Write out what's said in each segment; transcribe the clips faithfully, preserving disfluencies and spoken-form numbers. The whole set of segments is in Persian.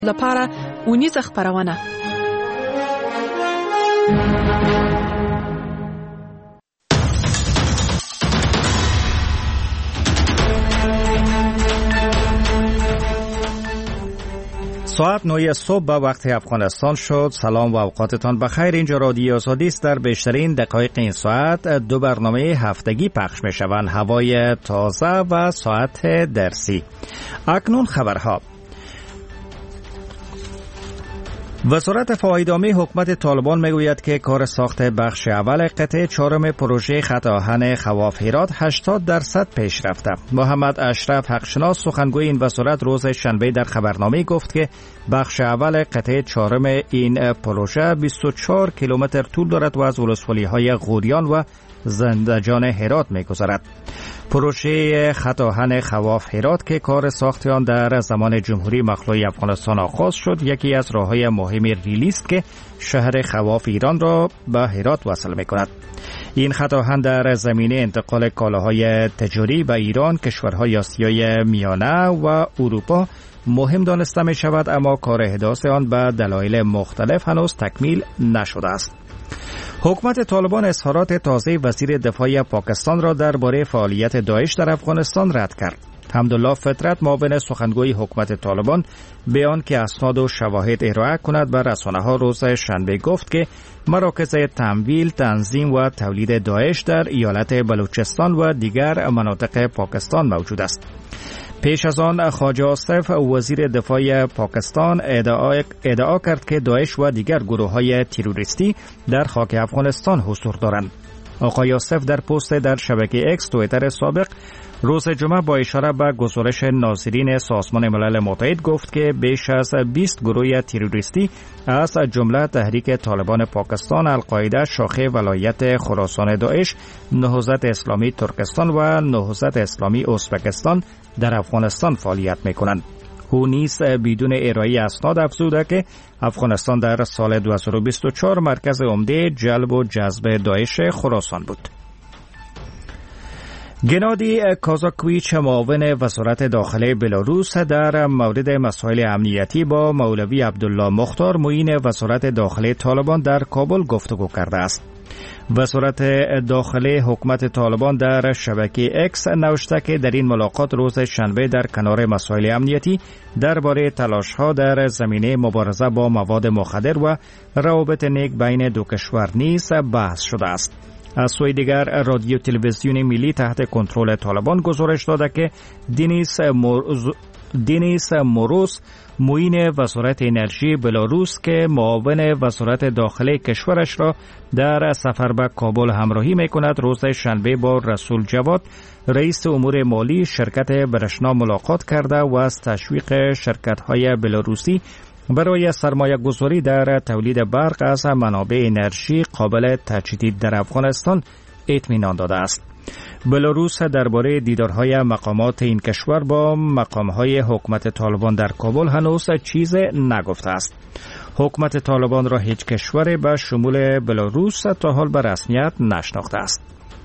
لپاره اونیز خبرونه. ساعت نه صبح به وقت افغانستان شد. سلام و اوقاتتان بخیر. اینجا رادیو آزادی است. در بیشترین دقایق این ساعت دو برنامه هفتگی پخش می شوند: هوای تازه و ساعت درسی. اکنون خبرها. وزارت فوایدآمی حکومت طالبان میگوید که کار ساخت بخش اول قطعه چهارم پروژه خط آهن خواف هرات هشتاد درصد پیش رفته. محمد اشرف حقشناس سخنگوی این وزارت روز شنبه در خبرنامه گفت که بخش اول قطعه چهارم این پروژه بیست و چهار کیلومتر طول دارد و از ولسوالی‌های غوریان و زندجان هرات می‌گذرد. پروژه خط آهن خواف هرات که کار ساخت آن در زمان جمهوری مخلوع افغانستان آغاز شد، یکی از راه‌های مهم ریلی است که شهر خواف ایران را به هرات وصل می‌کند. این خط آهن در زمینه انتقال کالاهای تجاری به ایران، کشورهای آسیای میانه و اروپا مهم دانسته می شود، اما کار احداث آن به دلایل مختلف هنوز تکمیل نشده است. حکومت طالبان اظهارات تازه وزیر دفاع پاکستان را درباره فعالیت داعش در افغانستان رد کرد. حمدالله فطرت معاون سخنگوی حکومت طالبان بیان که اسناد و شواهد ارائه کند بر رسانه‌ها روز شنبه گفت که مراکز تمویل، تنظیم و تولید داعش در ایالت بلوچستان و دیگر مناطق پاکستان موجود است. پیش از آن خواجه آصف وزیر دفاع پاکستان ادعا, ادعا کرد که داعش و دیگر گروه‌های تروریستی در خاک افغانستان حضور دارند. آقای آصف در پست در شبکه اکس توییتر سابق روز جمعه با اشاره به گزارش ناظرین سازمان ملل متحد گفت که بیش از بیست گروه تروریستی از جمله تحریک طالبان پاکستان، القاعده شاخه ولایت خراسان داعش، نهضت اسلامی ترکستان و نهضت اسلامی ازبکستان در افغانستان فعالیت می‌کنند. او نیز بدون ارائه اسناد افزوده که افغانستان در سال دو هزار و بیست و چهار مرکز عمده جلب و جذب داعش خراسان بود. گنادی کازاکویچ معاون وزارت داخله بلاروس در مورد مسائل امنیتی با مولوی عبدالله مختار معین وزارت داخله طالبان در کابل گفتگو کرده است. وزارت داخله حکومت طالبان در شبکه اکس نوشته که در این ملاقات روز شنبه در کنار مسائل امنیتی درباره تلاش‌ها در زمینه مبارزه با مواد مخدر و روابط نیک بین دو کشور نیز بحث شده است. از سوی دیگر رادیو تلویزیون ملی تحت کنترل طالبان گزارش داده که دینیس مورز دینیس موروس معین وزارت انرژی بلاروس که معاون وزارت داخله کشورش را در سفر به کابل همراهی می‌کند، روز شنبه با رسول جواد رئیس امور مالی شرکت برشنا ملاقات کرده و از تشویق شرکت‌های بلاروسی برای سرمایه گذاری در تولید برق از منابع انرژی قابل تجدید در افغانستان اطمینان داده است. بلاروس درباره دیدارهای مقامات این کشور با مقامهای حکومت طالبان در کابل هنوز چیز نگفته است. حکومت طالبان را هیچ کشور به شمول بلاروس تا حال به رسمیت نشناخته است.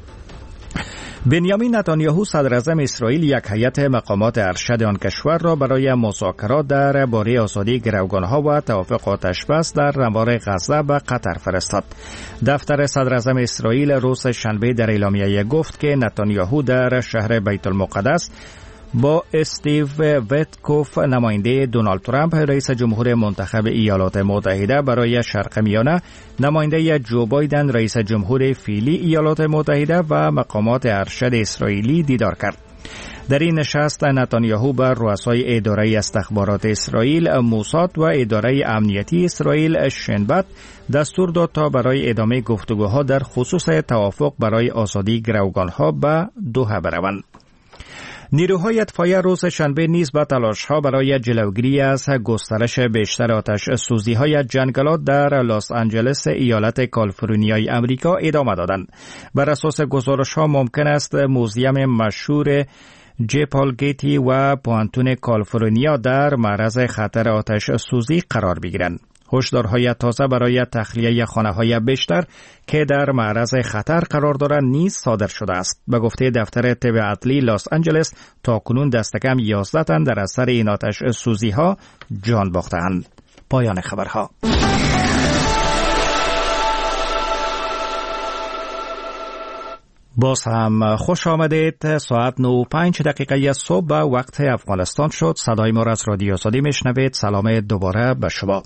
بنیامین نتانیاهو صدراعظم اسرائیل یک هیئت مقامات ارشد آن کشور را برای مذاکرات درباره آزادی گروگانها و توافق آتشبس در نوار غزه به قطر فرستاد. دفتر صدراعظم اسرائیل روز شنبه در اعلامیه گفت که نتانیاهو در شهر بیت المقدس با استیو ویتکوف نماینده دونالد ترامپ رئیس جمهور منتخب ایالات متحده برای شرق میانه، نماینده جو بایدن رئیس جمهور فعلی ایالات متحده و مقامات ارشد اسرائیلی دیدار کرد. در این نشست نتانیاهو بر رؤسای اداره استخبارات اسرائیل موساد و اداره امنیتی اسرائیل شنبت دستور داد تا برای ادامه گفتگوها در خصوص توافق برای آزادی گروگانها به دوحه بروند. نیروهای اطفایی روز شنبه نیز به تلاش‌ها برای جلوگیری از گسترش بیشتر آتش سوزی‌های جنگلات در لس آنجلس ایالت کالیفرنیای آمریکا ادامه دادند. بر اساس گزارش‌ها ممکن است موزیم مشهور جپال گیتی و پوانتون کالیفرنیا در معرض خطر آتش سوزی قرار بگیرند. هشدارهای تازه برای تخلیه خانه‌های بیشتر که در معرض خطر قرار دارند نیز صادر شده است. به گفته دفتر طب عدلی لس آنجلس تاکنون دست کم یازده تن در اثر این آتش سوزی‌ها جان باختند. پایان خبرها. باز هم خوش آمدید. ساعت نه و پنج دقیقه صبح به وقت افغانستان شد. صدای ما را از رادیو آزادی میشنوید. سلام دوباره به شما.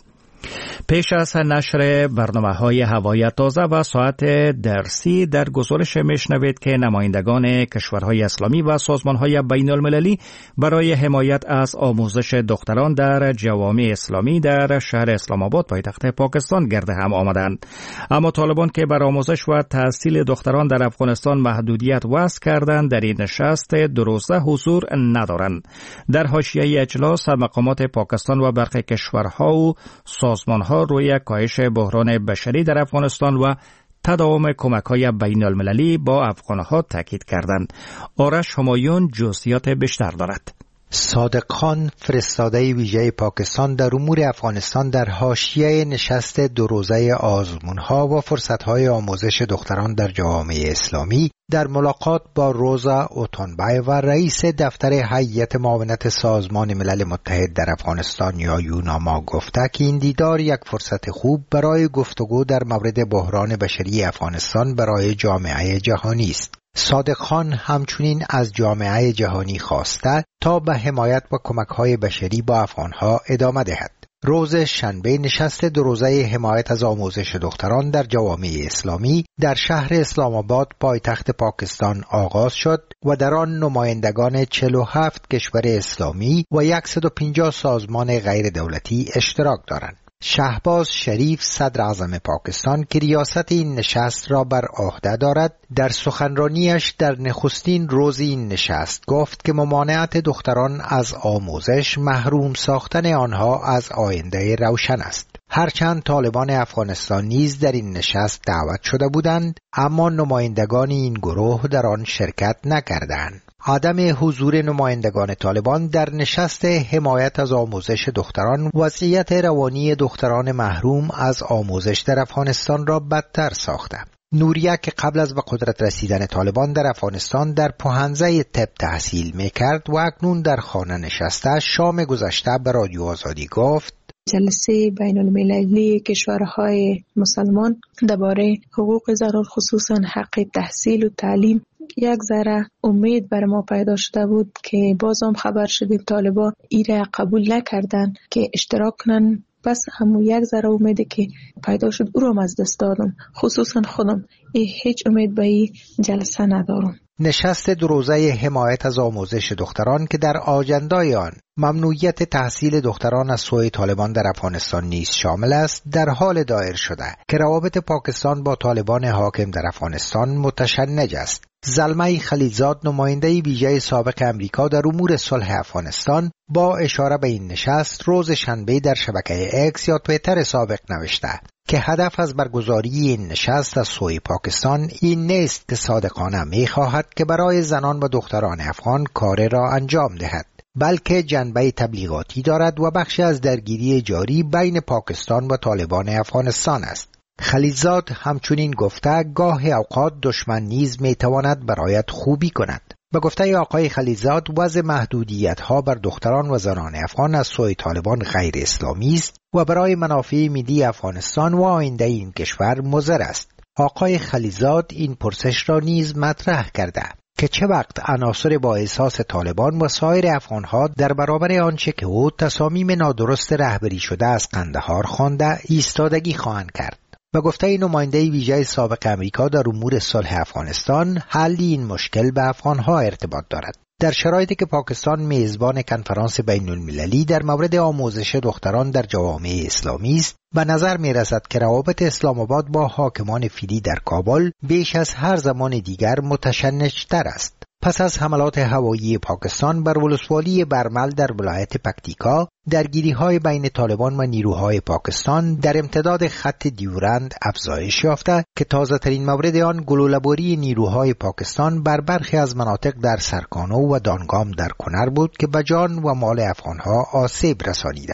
پیش از نشر برنامه‌های هوای تازه و ساعت درسی در گزارش میشنوید که نمایندگان کشورهای اسلامی و سازمان‌های بین‌المللی برای حمایت از آموزش دختران در جوامع اسلامی در شهر اسلام آباد پایتخت پاکستان گرد هم آمدند. اما طالبان که بر آموزش و تحصیل دختران در افغانستان محدودیت وضع کردند در این نشست دو روزه حضور ندارند. در حاشیه اجلاس مقامات پاکستان و برخی کشورها و سازمان‌ها روی کاهش بحران بشری در افغانستان و تداوم کمک‌های بین‌المللی با افغان‌ها تاکید کردند. آرش همایون جزئیات بیشتر دارد. صادق خان فرستاده ویژه پاکستان در امور افغانستان در حاشیه نشست دو روزه آزمون‌ها و فرصت‌های آموزش دختران در جوامع اسلامی در ملاقات با روزا اوتونبای و رئیس دفتر هیئت معاونت سازمان ملل متحد در افغانستان یا یوناما گفته که این دیدار یک فرصت خوب برای گفتگو در مورد بحران بشری افغانستان برای جامعه جهانی است. صادق خان همچنین از جامعه جهانی خواسته تا به حمایت و کمک‌های بشری با افغان‌ها ادامه دهد. روز شنبه نشست دو روزه حمایت از آموزش دختران در جوامع اسلامی در شهر اسلام آباد پایتخت پاکستان آغاز شد و در آن نمایندگان چهل و هفت کشور اسلامی و صد و پنجاه سازمان غیر دولتی اشتراک دارند. شهباز شریف صدر اعظم پاکستان که ریاست این نشست را بر عهده دارد در سخنرانیش در نخستین روز این نشست گفت که ممانعت دختران از آموزش محروم ساختن آنها از آینده روشن است. هرچند طالبان افغانستان نیز در این نشست دعوت شده بودند اما نمایندگان این گروه در آن شرکت نکردند. عدم حضور نمایندگان طالبان در نشست حمایت از آموزش دختران وضعیت روانی دختران محروم از آموزش در افغانستان را بدتر ساخته. نوریه که قبل از به قدرت رسیدن طالبان در افغانستان در پوهنځی طب تحصیل میکرد و اکنون در خانه نشسته شام گذشته به رادیو آزادی گفت جلسه بین المللی کشورهای مسلمان درباره حقوق زنان خصوصا حق تحصیل و تعلیم یک ذره امید بر ما پیدا شده بود که باز هم خبر شدیم طالبان ایره قبول نکردن که اشتراک کنن. پس همون یک ذره امیده که پیدا شد او را از دست دادم. خصوصا خودم هیچ امید به این جلسه ندارم. نشست دو روزه حمایت از آموزش دختران که در آجندای آن ممنوعیت تحصیل دختران از سوی طالبان در افغانستان نیز شامل است در حال دایر شده که روابط پاکستان با طالبان حاکم در افغانستان متشنج است. زلمه خلیلزاد نماینده ویژه سابق امریکا در امور صلح افغانستان با اشاره به این نشست روز شنبه در شبکه اکس یا توییتر سابق نوشته که هدف از برگزاری این نشست از سوی پاکستان این نیست که صادقانه می‌خواهد که برای زنان و دختران افغان کار را انجام دهد، بلکه جنبه تبلیغاتی دارد و بخشی از درگیری جاری بین پاکستان و طالبان افغانستان است. خلیلزاد همچنین گفته گاه اوقات دشمن نیز میتواند برایت خوبی کند. به گفته آقای خلیلزاد وضع محدودیت‌ها بر دختران و زنان افغان از سوی طالبان غیر اسلامی است و برای منافع ملی افغانستان و آینده این کشور مضر است. آقای خلیلزاد این پرسش را نیز مطرح کرده که چه وقت عناصر با احساس طالبان و سایر افغان‌ها در برابر آنچه که او تصامیم نادرست رهبری شده از قندهار خوانده ایستادگی خواهند کرد. به گفته نماینده ویژه سابق امریکا در امور صلح افغانستان حل این مشکل به افغان‌ها ارتباط دارد. در شرایطی که پاکستان میزبان کنفرانس بین المللی در مورد آموزش دختران در جوامع اسلامی است، به نظر می رسد که روابط اسلام آباد با حاکمان فیلی در کابل بیش از هر زمان دیگر متشنج‌تر است. پس از حملات هوایی پاکستان بر ولسوالی برمل در ولایت پکتیکا، درگیری‌های بین طالبان و نیروهای پاکستان در امتداد خط دیورند افزایش یافته که تازه‌ترین مورد آن گلوله‌باری نیروهای پاکستان بر برخی از مناطق در سرکانو و دانگام در کنر بود که به جان و مال افغان‌ها آسیب رسانیده.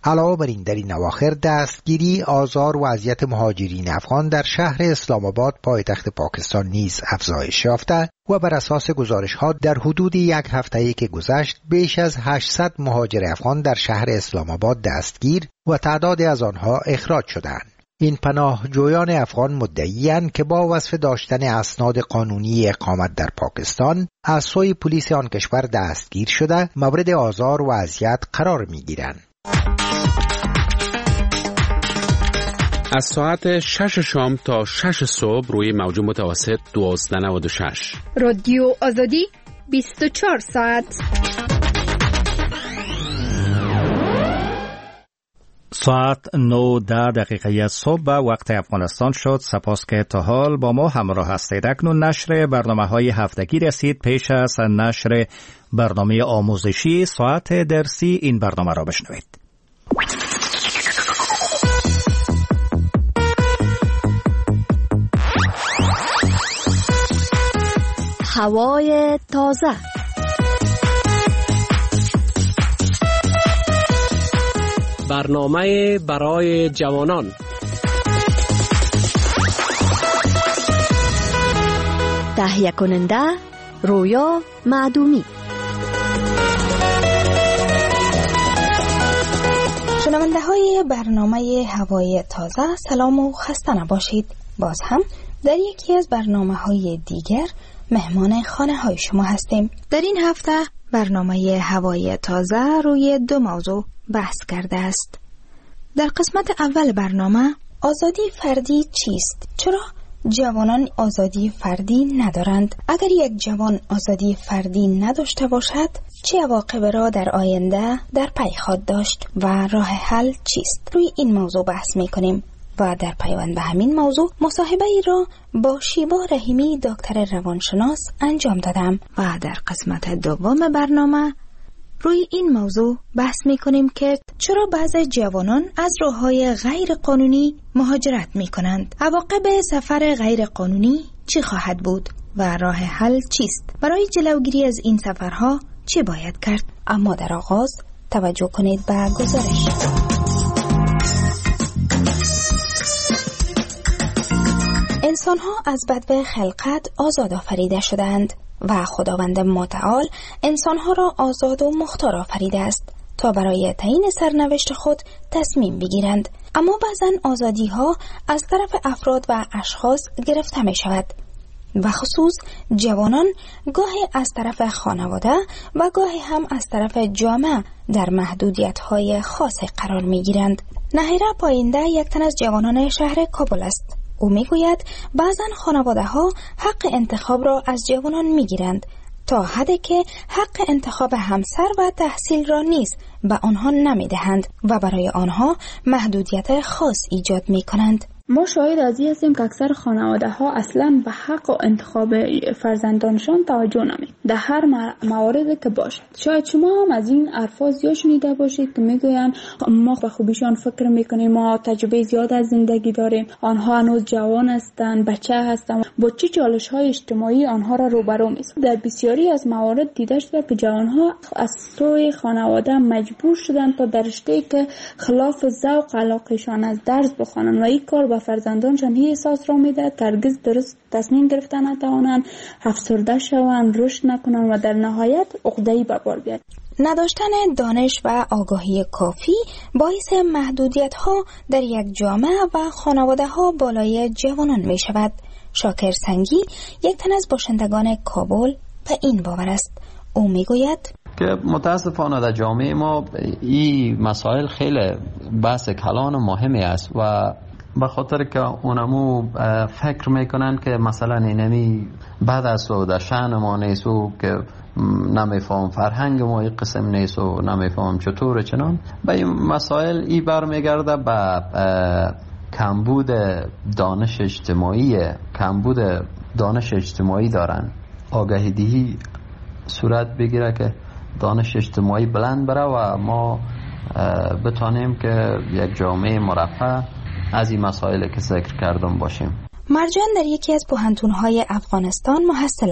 علاوه بر این در این اواخر دستگیری، آزار و اذیت مهاجرین افغان در شهر اسلام آباد پایتخت پاکستان نیز افزایش یافته و بر اساس گزارش‌ها در حدود یک هفته‌ای که گذشت بیش از هشتصد مهاجر افغان در شهر اسلام آباد دستگیر و تعدادی از آنها اخراج شدند. این پناهجویان افغان مدعی‌اند که با وصف داشتن اسناد قانونی اقامت در پاکستان از سوی پلیس آن کشور دستگیر شده مورد آزار و اذیت قرار می‌گیرند. از ساعت شش شام تا شش صبح روی موج متوسط دوازده و نود و شش رادیو آزادی بیست و چهار ساعت. ساعت نه ده دقیقه صبح به وقت افغانستان شد. سپاس که تا حال با ما همراه هستید. اکنون نشر برنامه های هفتگی رسید. پیش از نشر برنامه آموزشی ساعت درسی این برنامه را بشنوید. هوای تازه. برنامه برای جوانان. تهیه کننده رویا معدومی. شنونده های برنامه هوای تازه، سلام و خسته نباشید. باز هم در یکی از برنامه های دیگر مهمان خانه های شما هستیم. در این هفته برنامه هوای تازه روی دو موضوع بحث کرده است. در قسمت اول برنامه آزادی فردی چیست؟ چرا جوانان آزادی فردی ندارند؟ اگر یک جوان آزادی فردی نداشته باشد چه عواقب را در آینده در پی خواهد داشت و راه حل چیست؟ روی این موضوع بحث می‌کنیم و در پیوند به همین موضوع مصاحبه ای را با شیبا رحیمی دکتر روانشناس انجام دادم و در قسمت دوم برنامه روی این موضوع بحث می کنیم که چرا بعضی جوانان از راه‌های غیر قانونی مهاجرت می کنند. عواقب سفر غیر قانونی چی خواهد بود و راه حل چیست؟ برای جلوگیری از این سفرها چی باید کرد؟ اما در آغاز توجه کنید به گزارش. انسان‌ها از بدو خلقت آزاد آفریده شدند و خداوند متعال انسان‌ها را آزاد و مختار آفریده است تا برای تعیین سرنوشت خود تصمیم بگیرند. اما بعضن آزادی‌ها از طرف افراد و اشخاص گرفته می شود و خصوص جوانان گاهی از طرف خانواده و گاهی هم از طرف جامعه در محدودیت‌های خاصی قرار می گیرند. نهیره پاینده یک تن از جوانان شهر کابل است. او میگوید بعضن خانواده ها حق انتخاب را از جوانان میگیرند تا حدی که حق انتخاب همسر و تحصیل را نیز به آنها نمیدهند و برای آنها محدودیت خاص ایجاد میکنند. ما شاهد از این هستیم که اکثر خانواده ها اصلا به حق و انتخاب فرزندانشان توجه نمی در هر مواردی که باشد. شاید شما هم از این الفاظ زیاد شنیده باشید که میگویند ما به خوبیشان فکر میکنیم، ما تجربه زیاد از زندگی داریم، آنها هنوز جوان هستند، بچه هستند، با چه چالش های اجتماعی آنها را روبرو می‌سازد. در بسیاری از موارد دیده شده که جوانها از سوی خانواده مجبور شدند تا در رشته‌ای که خلاف ذوق علاقه‌شان از درس بخوانند و این کار به فرزندانشان هی احساس را میده که هرگز درست تصمیم گرفتن نتوانند، افسرده شوند، رشد نکنند و در نهایت عقده‌ای به بار بیاید. نداشتن دانش و آگاهی کافی باعث محدودیت ها در یک جامعه و خانواده ها بالای جوانان می شود. شاکر سنگی یک تن از باشندگان کابل به این باور است. او می گوید که متاسفانه در جامعه ما این مسائل خیلی بحث کلان و مهمی است و به خاطر که اونمو فکر میکنن که مثلا اینمی بعد از و در شأن ما نیست و که نمیفهم فرهنگ ما این قسم نیست و نمیفهم چطور چنان به این مسائل ای برمیگرده به کمبود دانش اجتماعی کمبود دانش اجتماعی دارن. آگاهی دهی صورت بگیره که دانش اجتماعی بلند بره و ما بتانیم که یک جامعه مرفه از این مسائل که ذکر کردم باشیم. مرجان در یکی از پوهنتون‌های افغانستان محصل است.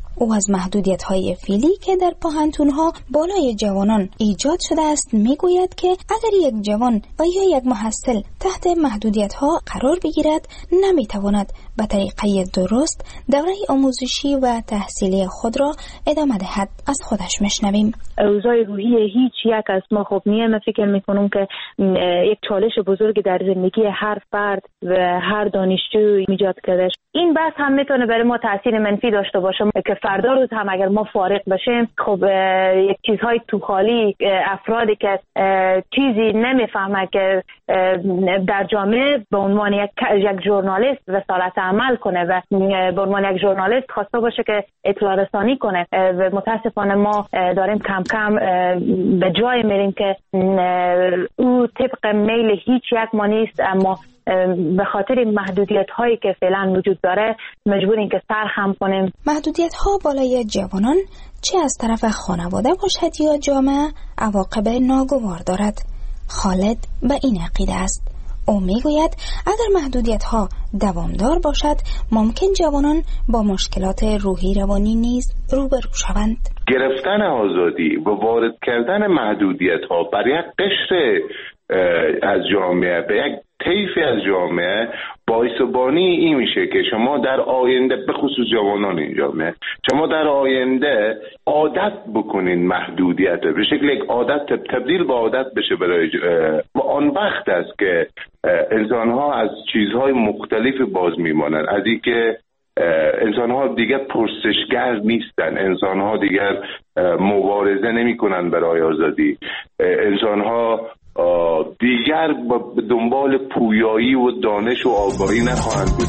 او از محدودیت‌های فعلی که در پوهنتون‌ها بالای جوانان ایجاد شده است میگوید که اگر یک جوان و یا یک محصل تحت محدودیت‌ها قرار بگیرد نمیتواند به طریقه درست دوره آموزشی و تحصیلی خود را ادامه دهد. از خودش میشنویم. اوضاع روحی هیچ یک از ما خوب نیست. من فکر میکنم که یک چالش بزرگ در زندگی هر فرد و هر دانشجو ایجاد کرده. این بحث هم میتونه برای ما تاثیر منفی داشته باشه که فردا روز هم اگر ما فارغ بشیم خب یک چیزهای تو خالی، افرادی که چیزی نمیفهمه که در جامعه به عنوان یک یک ژورنالیست رسالت عمل کنه و به عنوان یک ژورنالیست خواسته باشه که اطلاع رسانی کنه و متاسفانه ما داریم کم کم به جای میریم که او طبق میل هیچ یک ما نیست، اما به خاطر محدودیت هایی که فعلا وجود داره مجبوریم که سرخم کنیم. محدودیت ها بالای جوانان چه از طرف خانواده باشد یا جامعه عواقب ناگوار دارد. خالد به این عقیده است. او میگوید اگر محدودیت ها دوامدار باشد ممکن جوانان با مشکلات روحی روانی نیز روبرو شوند. گرفتن آزادی و وارد کردن محدودیت ها بر یک قشر از جامعه به یک طیفی از جامعه باعث بانی این میشه که شما در آینده به خصوص جوانان این جامعه شما در آینده عادت بکنین محدودیت به شکل یک عادت تبدیل به عادت بشه برای و آن وقت است که انسان ها از چیزهای مختلفی باز میمانند، از این که انسان ها دیگر پرسشگر نیستن، انسان ها دیگر مبارزه نمی کنن برای آزادی، انسان ها دیگر به دنبال پویایی و دانش و آگاهی نخواهند بود.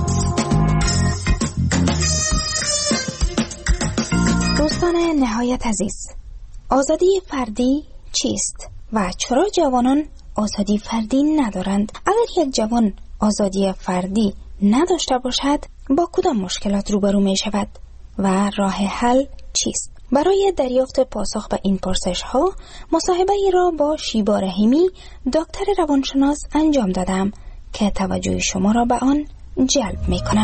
دوستان نهایت عزیز، آزادی فردی چیست و چرا جوانان آزادی فردی ندارند؟ اگر یک جوان آزادی فردی نداشته باشد با کدام مشکلات روبرو می شود و راه حل چیست؟ برای دریافت پاسخ به این پرسش ها مصاحبه ای را با شیبا رحیمی دکتر روانشناس انجام دادم که توجه شما را به آن جلب می کنم.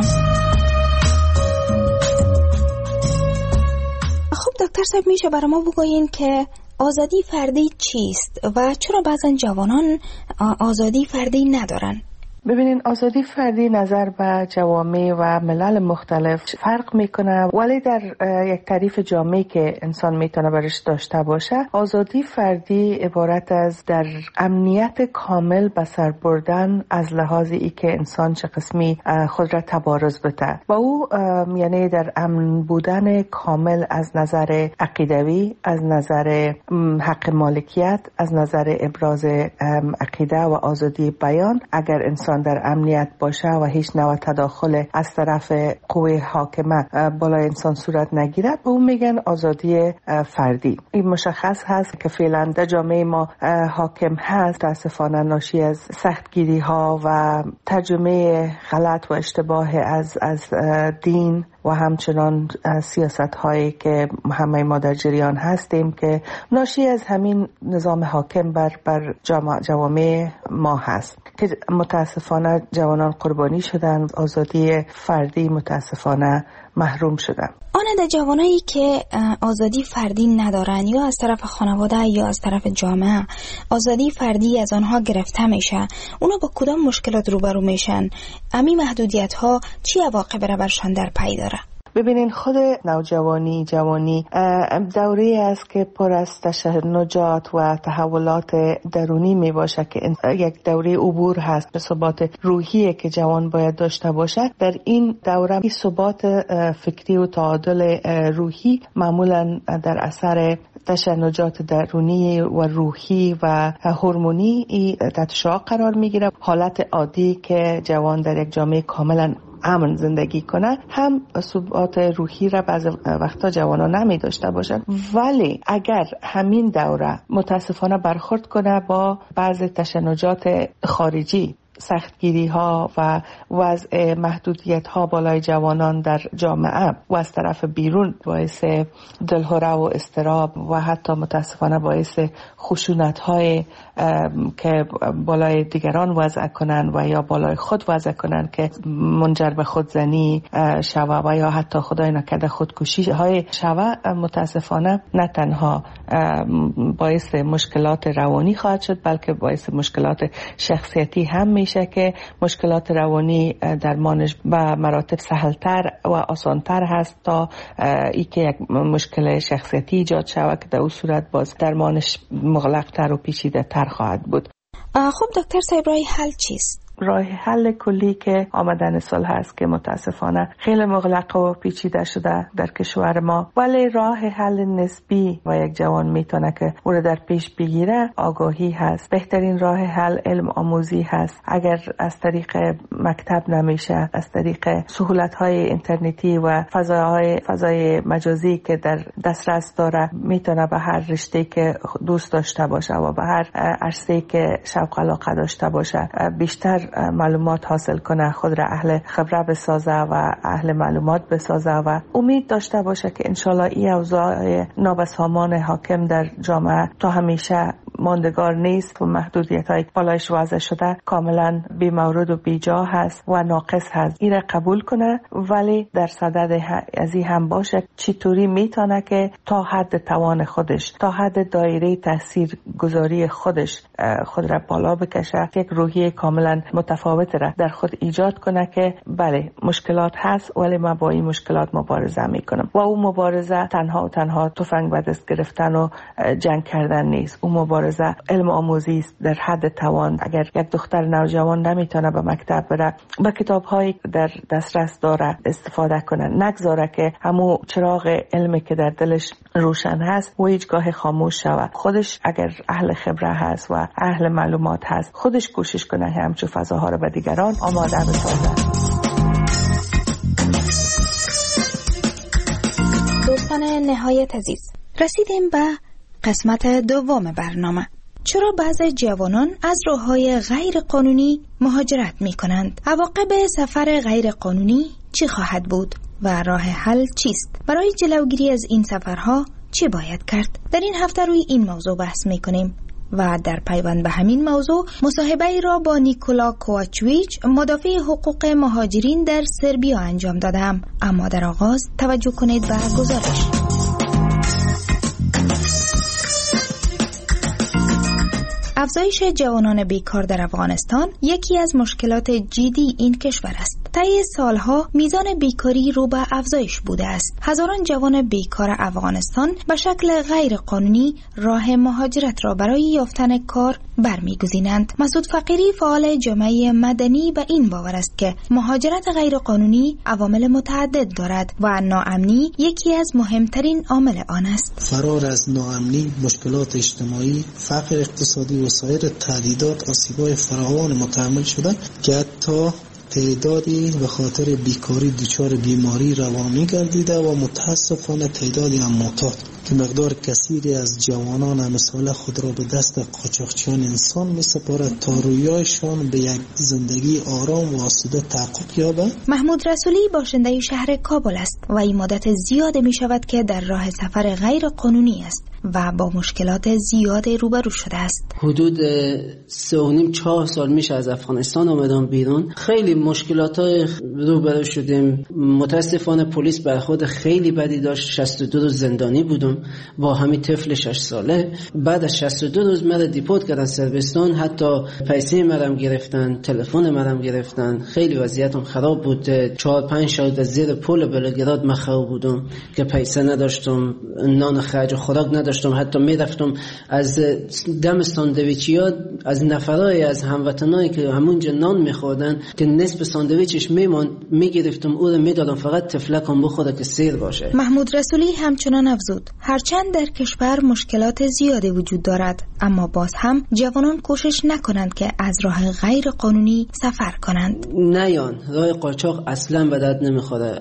خب دکتر صاحب، میشه برای ما بگویین که آزادی فردی چیست و چرا بعضا جوانان آزادی فردی ندارن؟ ببینین، آزادی فردی نظر به جوامع و ملل مختلف فرق میکنه، ولی در یک تعریف جامعی که انسان میتونه برش داشته باشه، آزادی فردی عبارت از در امنیت کامل به سر بردن از لحاظ ای که انسان چه قسمی خود را تبارز بده و او یعنی در امن بودن کامل از نظر عقیدوی، از نظر حق مالکیت، از نظر ابراز عقیده و آزادی بیان. اگر انسان در امنیت باشه و هیچ نوع تداخل از طرف قوه حاکمه بالای انسان صورت نگیرد، به اون میگن آزادی فردی. این مشخص هست که فعلا در جامعه ما حاکم هست، متاسفانه ناشی از سختگیری ها و ترجمه غلط و اشتباه از از دین و همچنان سیاست هایی که همه ما در جریان هستیم که ناشی از همین نظام حاکم بر بر جوامع ما هست که متاسفانه جوانان قربانی شدن، آزادی فردی متاسفانه محروم شدن. آن جوانایی که آزادی فردی ندارن یا از طرف خانواده یا از طرف جامعه آزادی فردی از آنها گرفته میشه، اونا با کدام مشکلات روبرو میشن؟ امی محدودیت ها چی عواقب را برشان در پی داره؟ ببینین، خود نوجوانی جوانی دوره است که پر از تشنجات و تحولات درونی می باشه که یک دوره عبور هست به ثبات روحی که جوان باید داشته باشد. در این دوره ثبات فکری و تعادل روحی معمولا در اثر تشنجات درونی و روحی و هورمونی تحت شعاع قرار می گیره. حالت عادی که جوان در یک جامعه کاملا امن زندگی کنه هم ثبات روحی را بعض وقتا جوانا نمی داشته باشن، ولی اگر همین دوره متاسفانه برخورد کنه با بعض تشنجات خارجی سختگیری ها و وضع محدودیت ها بالای جوانان در جامعه و از طرف بیرون باعث دلهره و اضطراب و حتی متاسفانه باعث خشونت های که بالای دیگران وضع کنند و یا بالای خود وضع کنند که منجر به خودزنی شوه و یا حتی خدای نکرده خودکشی های شوه، متاسفانه نه تنها باعث مشکلات روانی خواهد شد بلکه باعث مشکلات شخصیتی هم میشه که مشکلات روانی درمانش به مراتب سهلتر و آسانتر هست تا ای که یک مشکل شخصیتی ایجاد شود که در اون صورت باز درمانش مغلق‌تر و پیچیده تر خواهد بود. خب دکتر صاحب راه حل چیست؟ راه حل کلی که آمدن صلح هست که متاسفانه خیلی مغلق و پیچیده شده در کشور ما، ولی راه حل نسبی و یک جوان میتونه که او رو در پیش بگیره آگاهی هست. بهترین راه حل علم آموزی هست. اگر از طریق مکتب نمیشه، از طریق سهولت های اینترنتی و فضاهای فضای مجازی که در دسترس داره میتونه به هر رشته که دوست داشته باشه و به هر عرصه‌ای که شوق علاقه داشته باشه بیشتر معلومات حاصل کنه، خود را اهل خبره بسازه و اهل معلومات بسازه و امید داشته باشه که انشالله این اوضاع نابسامان حاکم در جامعه تا همیشه ماندگار نیست و محدودیت های بالایش وضع شده کاملا بی مورد و بی جا هست و ناقص هست. این را قبول کنه ولی در صدد از این هم باشه چطوری میتونه که تا حد توان خودش، تا حد دایره تاثیر گذاری خودش خود را بالا بکشه، یک روحیه کاملا متفاوت را در خود ایجاد کنه که بله مشکلات هست ولی من با این مشکلات مبارزه میکنم و اون مبارزه تنها و تنها تفنگ به دست گرفتن و جنگ کردن نیست. اون مبارزه علم آموزی است در حد توان. اگر یک دختر نوجوان نمیتونه به مکتب بره، با کتاب‌هایی در دسترس داره استفاده کنه، نگذاره که همون چراغ علمی که در دلش روشن هست و هیچگاه خاموش شود. خودش اگر اهل خبره هست و اهل معلومات هست خودش کوشش کنه همچون فضاها رو به دیگران آماده بسازه. دوستان نهایت عزیز، رسیدیم به قسمت دوم برنامه. چرا بعضی جوانان از راه‌های غیر قانونی مهاجرت می کنند؟ عواقب سفر غیر قانونی چی خواهد بود و راه حل چیست؟ برای جلوگیری از این سفرها چی باید کرد؟ در این هفته روی این موضوع بحث می کنیم و در پیوند به همین موضوع مصاحبه ای را با نیکولا کوواچویچ، مدافع حقوق مهاجرین در سربیا انجام دادم. اما در آغاز توجه کنید به گزارش. افزایش جوانان بیکار در افغانستان یکی از مشکلات جدی این کشور است. طی سالها میزان بیکاری رو به افزایش بوده است. هزاران جوان بیکار افغانستان به شکل غیر قانونی راه مهاجرت را برای یافتن کار برمیگزینند. مسعود فقیری فعال جامعه مدنی به این باور است که مهاجرت غیر قانونی عوامل متعدد دارد و ناامنی یکی از مهمترین عامل آن است. فرار از ناامنی، مشکلات اجتماعی، فقر اقتصادی و سایر تهدیدات آسیب‌های فراوان متحمل شده که حتی تعدادی به خاطر بیکاری دچار بیماری روانی گردیده و متاسفانه تعدادی هم معتاد که مقدار کثیری از جوانان امثال خود را به دست قاچاقچیان انسان می سپارد تا رویایشان به یک زندگی آرام و آسوده تحقق یابد. محمود رسولی باشنده شهر کابل است و این مدت زیاد می شود که در راه سفر غیر قانونی است و با مشکلات زیاد روبرو شده است. حدود سه و نیم چهار سال میشه از افغانستان آمدم بیرون. خیلی مشکلات های روبرو شدیم. متاسفانه پلیس برخورد خیلی بدی داشت. شصت و دو روز زندانی بودم با همین طفل شش ساله. بعد از شصت و دو روز مرا دیپورت کردن سربستان. حتی پیسه مرا گرفتن، تلفن مرا گرفتن. خیلی وضعیتم خراب بود. چهار پنج شب از زیر پل بلگراد مخروب بودم که پیسه نداشتم، نان خرج و خوراک نداشتم. حتی میرفتم از دم ساندویچیا از نفرای از هموطنایی که همونجا نان میخوردن که نصف ساندویچش میمون میگرفتم او رو میدادم فقط تفلکم بخوره که سیر باشه. محمود رسولی همچنان افزود هرچند در کشور مشکلات زیادی وجود دارد اما باز هم جوانان کوشش نکنند که از راه غیر قانونی سفر کنند. نه یان راه قاچاق اصلا به درد نمیخوره.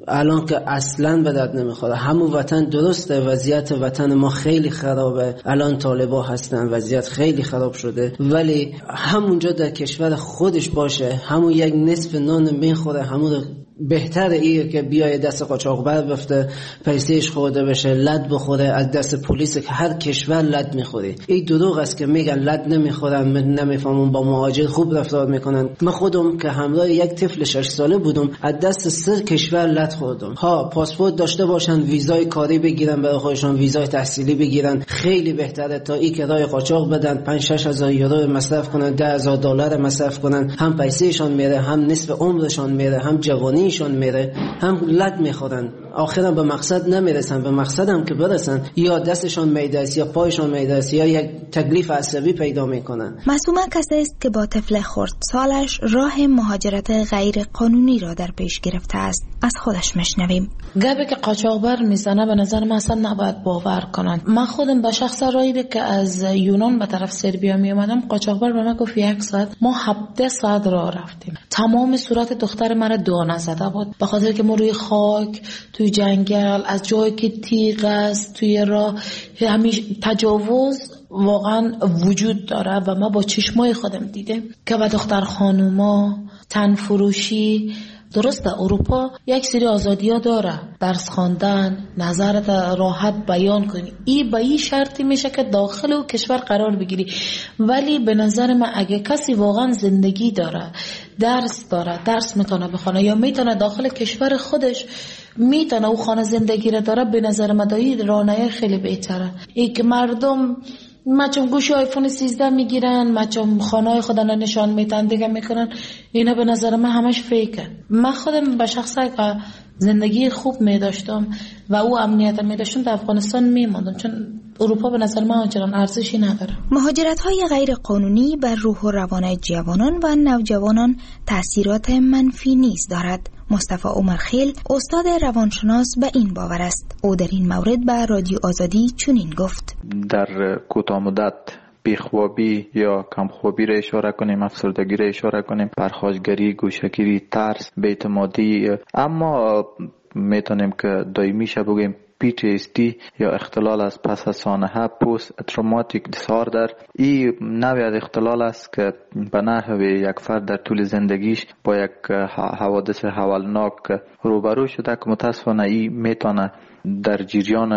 الان که اصلا به درد نمیخوره. همون وطن درسته، وضعیت وطن ما خیلی خرابه، الان طالبا هستن، وضعیت خیلی خراب شده، ولی همونجا در کشور خودش باشه، همون یک نصف نان میخوره، همون بهتره ایه که بیای دست قاچاقبر بفته، پیسهش خورده بشه، لد بخوره از دست پلیس که هر کشور لد میخوری. این دروغ است که میگن لد نمیخورن، من نمیفهمم با مهاجر خوب رفتار میکنن. من خودم که همراه یک طفل شش ساله بودم از دست سه کشور لد خوردم. ها پاسپورت داشته باشن، ویزای کاری بگیرن برای خودشون، ویزای تحصیلی بگیرن، خیلی بهتره تا این که راه قاچاق بدن، پنج شش هزار یورو مصرف کنن، ده هزار دلار مصرف کنن، هم پیسهشون میره، هم نصف عمرشون میره، هم جوانی شون میره، هم لد میخورن، آخرا به مقصد نمیرسن. به مقصدم که برسن یا دستشون میده است یا پایشون میده است یا یک تکلیف عصبی پیدا میکنن. معصومه کسی است که با طفل خرد سالش راه مهاجرت غیر قانونی را در پیش گرفته است. از خودش میشنویم. گبه که قاچاقبر میزنه به نظر من اصلا نباید باور کنن. من خودم به شخص رایی که از یونان به طرف سربیا می اومدم، قاچاقبر به من گفت یک ساعت، ما هفده ساعت راه رفتیم. تمام صورت دختر مرا دانه زده بود به خاطر که ما روی خاک، توی جنگل، از جایی که تیغ است توی راه، همین تجاوز واقعا وجود داره و ما با چشمای خودم دیدم که به دختر خانوما تن فروشی. درسته اروپا یک سری آزادی ها داره، درس خواندن، نظرت راحت بیان کنی، این به این شرطی میشه که داخل و کشور قرار بگیری. ولی به نظر من اگه کسی واقعا زندگی داره، درس داره، درس میتونه بخونه یا میتونه داخل کشور خودش میتونه او خانه زندگی را داره، به نظر من دایی رانه خیلی بهتره. ای که مردم مچم گوشی آیفون سیزده میگیرن، مچم خانه خودن نشان میتن دیگه میکنن، اینا به نظر من همش فیکه. من خودم به شخصه که زندگی خوب میداشتم و او امنیت میداشتم در افغانستان میماندم، چون اروپا به نظر من آنچنان ارزشی نداره. مهاجرت های غیر قانونی بر روح و روان جوانان و نوجوانان تأثیرات منفی نیز دارد. مصطفی عمرخیل استاد روانشناس به این باور است. او در این مورد به رادیو آزادی چنین گفت: در کوتاه مدت بیخوابی یا کمخوابی را اشاره کنیم، افسردگی را اشاره کنیم، پرخاشگری، گوشه‌گیری، ترس، بی‌اعتمادی، اما میتونیم که دائمی شه بگیم پی تی اس دی یا اختلال از پس از سانحه، پست تروماتیک دیساردر. این نوعی از اختلال است که به نحو یک فرد در طول زندگیش با یک حوادث هولناک روبرو شده که متاسفانه این میتونه در جریان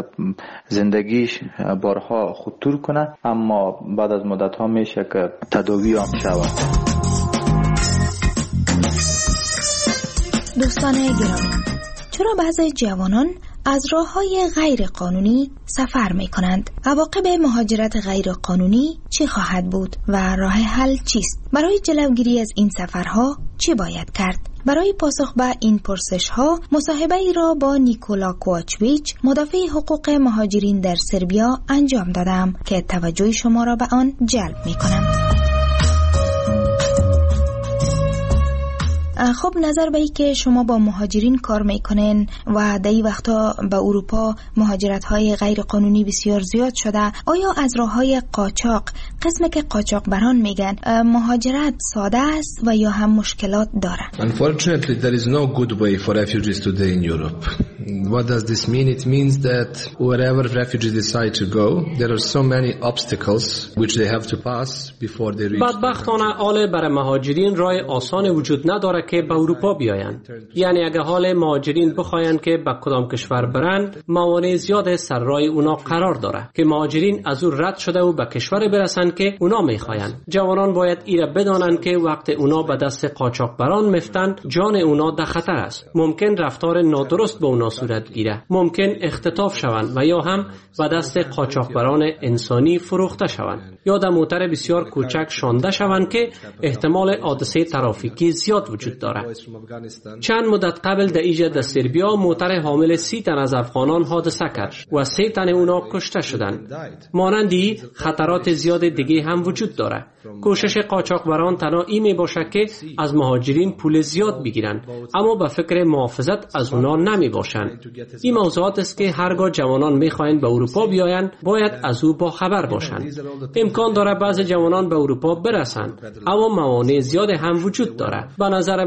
زندگیش بارها خطور کنه، اما بعد از مدت ها میشه که تداوی هم شود. دوستان گرامی، چرا بعضی جوانان از راه‌های غیر قانونی سفر می‌کنند؟ عواقب مهاجرت غیر قانونی چی خواهد بود و راه حل چیست؟ برای جلوگیری از این سفرها چی باید کرد؟ برای پاسخ به این پرسش‌ها مصاحبه ای را با نیکولا کوواچویچ، مدافع حقوق مهاجرین در سربیا انجام دادم که توجه شما را به آن جلب می‌کنم. خب نظر به ای که شما با مهاجرین کار میکنین و در این وقتا به اروپا مهاجرت های غیر قانونی بسیار زیاد شده، آیا از راه های قاچاق، قسم که قاچاق بران میگن، مهاجرت ساده است و یا هم مشکلات داره؟ Unfortunately there is no good way for refugees today in Europe. What does this mean? It means that wherever refugees decide to go, there are so many obstacles which they have to pass before they reach. بدبختانه حال برای مهاجرین راه آسان وجود نداره که به اروپا بیایند. یعنی اگه حال مهاجرین بخواین که به کدام کشور برند، موانع زیاد سر راه اونا قرار داره که مهاجرین از او رد شده و به کشور برسن که اونا میخواین. جوانان باید ایره بدانند که وقت اونا به دست قاچاقبران میفتن، جان اونا در خطر است. ممکن رفتار نادرست به اونا صورت گیره، ممکن اختطاف شوند و یا هم به دست قاچاقبران انسانی فروخته شوند یا در موتر بسیار کوچک شانده شوند که احتمال حادثه ترافیکی زیاد وجود داره. چند مدت قبل در ایجاد در سربیا موتر حامل سی تن از افغانان حادثه کرد و سه تن اونا کشته شدند. مانندی خطرات زیاد دیگه هم وجود داره. کوشش قاچاقبران تنها این می باشه که از مهاجرین پول زیاد بگیرن، اما به فکر محافظت از اونا نمی باشن. این موضوعات است که هرگاه جوانان می خواهند به اروپا بیایند باید از او با خبر باشند. امکان داره بعضی جوانان به اروپا برسند، اما موانع زیاد هم وجود داره. به نظر من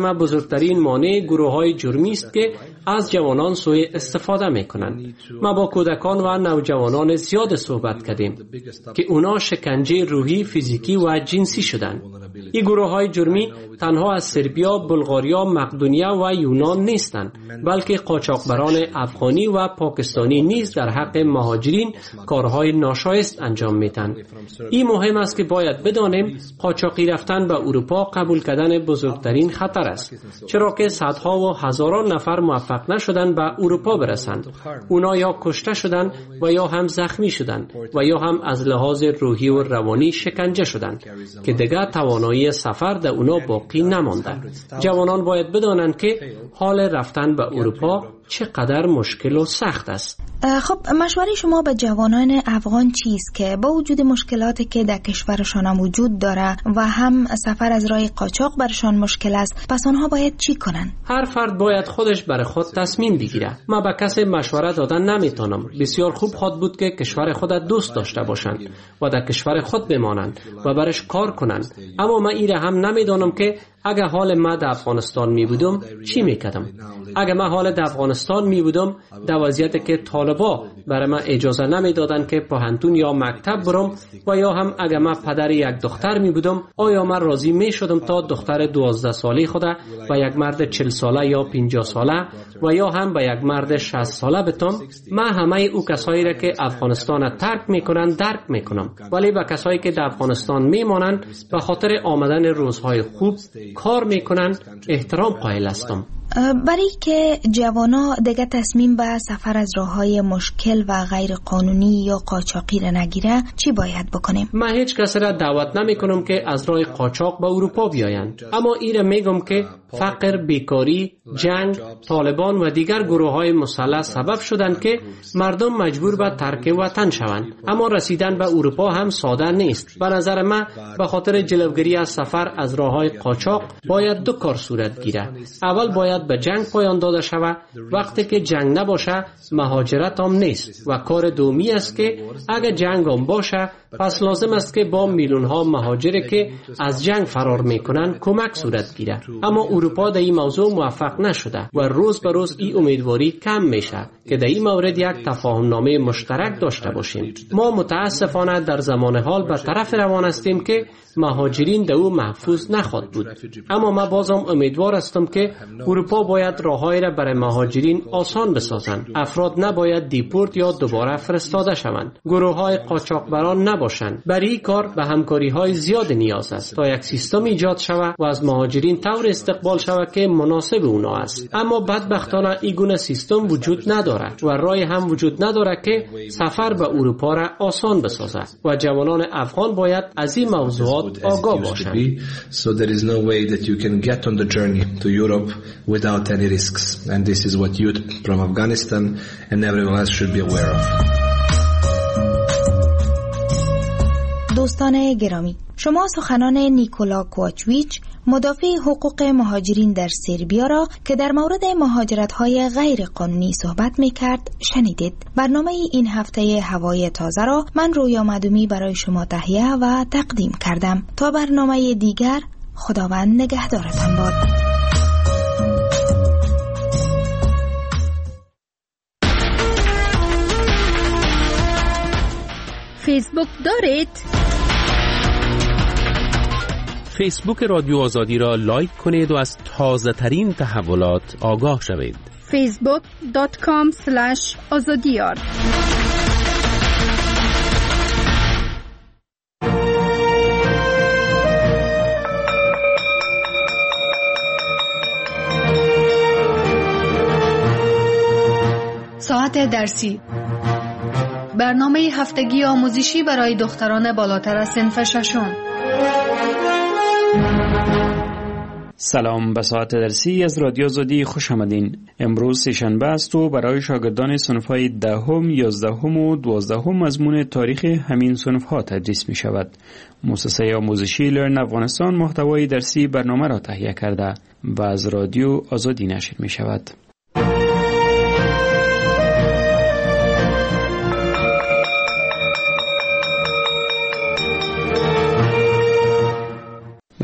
ما بزرگترین مانع گروه‌های جرمی است که از جوانان سوء استفاده می‌کنند. ما با کودکان و نوجوانان زیاد صحبت کردیم که اونا شکنجه روحی، فیزیکی و جنسی شدند. این گروه‌های جرمی تنها از سربیا، بلغاریا، مقدونیه و یونان نیستند، بلکه قاچاقبران افغانی و پاکستانی نیز در حق مهاجرین کارهای ناشایست انجام میدن. این مهم است که باید بدانیم قاچاقی رفتن به اروپا قبول کردن بزرگترین خطر است، چرا که صدها و هزاران نفر موفق نشدن به اروپا برسند. اونا یا کشته شدند و یا هم زخمی شدند و یا هم از لحاظ روحی و روانی شکنجه شدند که دیگر توانایی سفر در اونا باقی نمانده. جوانان باید بدانند که حال رفتن به اروپا چقدر مشکل و سخت است. خب مشوره شما به جوانان افغان چیست که با وجود مشکلاتی که در کشورشان وجود داره و هم سفر از راه قاچاق برشان مشکل است، پس آنها باید چی کنن؟ هر فرد باید خودش برای خود تصمیم بگیره. من به کسی مشوره دادن نمیتونم. بسیار خوب خود بود که کشور خود دوست داشته باشند و در کشور خود بمانند و برش کار کنند. اما من ایره هم نمیدونم که اگه حال ما در افغانستان می بودم چی میکردم. اگه من حال در افغانستان می بودم در وضعیتی که طالبا برای من اجازه نمیدادن که پوهنتون یا مکتب برم و یا هم اگه من پدر یک دختر می بودم، آیا من راضی می شدم تا دختر دوازده ساله خدا و یک مرد چهل ساله یا پنجاه ساله و یا هم به یک مرد شصت ساله بتم؟ من همه او کسایی را که افغانستان ترک میکنن درک میکنم، ولی به کسایی که در افغانستان میمانند به خاطر آمدن روزهای خوب کار میکنن احترام قائل هستم. برای که جوانا دیگه تصمیم به سفر از راههای مشکل و غیر قانونی یا قاچاقی را نگیره، چی باید بکنیم؟ من هیچ کس را دعوت نمی کنم که از راه قاچاق به اروپا بیایند، اما ایره میگم که فقر، بیکاری، جنگ، طالبان و دیگر گروه های مسلح سبب شدند که مردم مجبور به ترک وطن شوند. اما رسیدن به اروپا هم ساده نیست. به نظر من به خاطر جلوگیری از سفر از راه های قاچاق باید دو کار صورت گیره. اول باید به جنگ پایان داده شود. وقتی که جنگ نباشه مهاجرت هم نیست و کار دومی است که اگر جنگ هم باشه پس لازم است که با میلیون ها مهاجری که از جنگ فرار میکنن کمک صورت گیره. اما اروپا در این موضوع موفق نشده و روز به روز این امیدواری کم میشه که در این مورد یک تفاهم نامه مشترک داشته باشیم. ما متاسفانه در زمان حال به طرف روان هستیم که مهاجرین در او محفوظ نخواهد بود. اما من بازم امیدوار هستم که اروپا باید راههایی را برای مهاجرین آسان بسازند. افراد نباید دیپورت یا دوباره فرستاده شوند. گروه های قاچاقبران نباشند. برای این کار به همکاری های زیاد نیاز است تا یک سیستم ایجاد شود و از مهاجرین طور استقبال شود که مناسب اونا است. اما بدبختانه این گونه سیستم وجود ندارد و راه هم وجود ندارد که سفر به اروپا را آسان بسازد و جوانان افغان باید از این موضوعات آگاه باشند. So there is no way that you can get on the journey to Europe without any risks, and this is what youth from Afghanistan and everyone else should be aware of. دوستان گرامی، شما سخنان نیکولا کوچویچ مدافع حقوق مهاجرین در سربیا را که در مورد مهاجرت‌های غیر قانونی صحبت می‌کرد شنیدید. برنامه این هفته هوای تازه را من رویا مدومی برای شما تهیه و تقدیم کردم. تا برنامه دیگر، خداوند نگهدارتان باد. فیسبوک دارید؟ فیسبوک رادیو آزادی را لایک کنید و از تازه ترین تحولات آگاه شوید. فیسبوک دات کام اسلش آزادیار. ساعت درسی، برنامه هفتگی آموزشی برای دختران بالاتر از صنف ششم. سلام، به ساعت درسی از رادیو آزادی خوش آمدین. امروز سه‌شنبه است و برای شاگردان صنف‌های دهم، یازدهم و دوازدهم مضمون تاریخ همین صنف‌ها تدریس می شود. مؤسسه آموزشی لرن افغانستان محتوای درسی برنامه را تهیه کرده و از رادیو آزادی نشر می شود.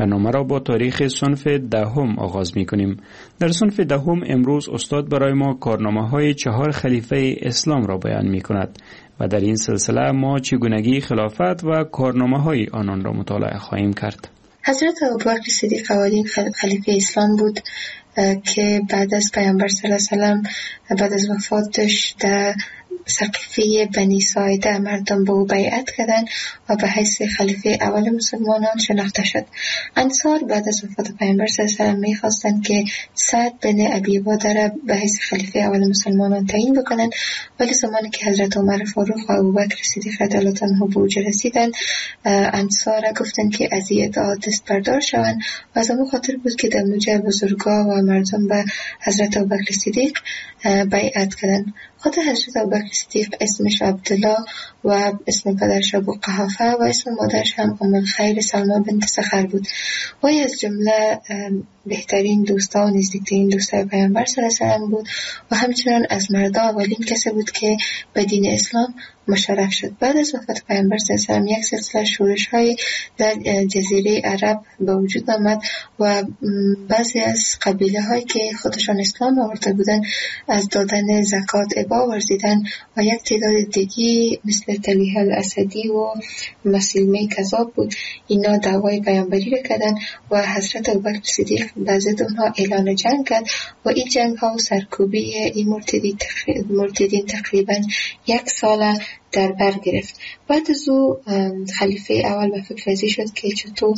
برنامه را با تاریخ صنف دهم آغاز می کنیم. در صنف دهم امروز استاد برای ما کارنامه های چهار خلیفه اسلام را بیان می کند و در این سلسله ما چگونگی خلافت و کارنامه های آنان را مطالعه خواهیم کرد. حضرت ابوبکر صدیق اولین خلیفه اسلام بود که بعد از پیامبر صلی الله علیه و سلم بعد از وفاتش در سقیفه بنی ساعده مردم به او بیعت کردند و به حیث خلیفه اول مسلمانان شناخته شد. انصار بعد از وفات پیامبر صلی الله علیه و سلم می‌خواستند که سعد بن ابی عباده را به حیث خلیفه اول مسلمانان تعیین بکنند، ولی زمانی که حضرت عمر فاروق و ابوبکر صدیق رضی الله عنه به اوج رسیدند، انصار گفتند که از این ادعا دست بردار شوند و از همون خاطر بود که در موجه بزرگا و مردم به حضرت ابوبکر صدیق بیعت کردند. خود حضرت ابوبکر صدیق اسمش عبدالله و اسم پدرش ابو قحافه و اسم مادرش هم ام الخیر سلمى بنت سخر بود. و از جمله بهترین دوستا و نزدیکترین دوستای پیامبر صلی الله علیه و سلم بود و همچنان از مردا اولین کسی بود که به دین اسلام مشرف شد. بعد از وفات پیامبر صلی الله علیه و سلم یک سلسله شورش‌های در جزیره عرب به وجود آمد و بعضی از قبیله‌هایی که خودشان اسلام آورده بودند از دادن زکات ابا ورزیدند و یک تعداد دیگه مثل طلیحه الاسدی و مسلمه کذاب بود، اینا دعوای پیامبری را کردند و حضرت ابوبکر صدیق بعضی اونها اعلان جنگ کرد و این جنگ ها و سرکوبی این مرتدین مرتدین تقریبا یک سال در بر گرفت. بعد از او خلیفه اول به فکر ازی شد که چطور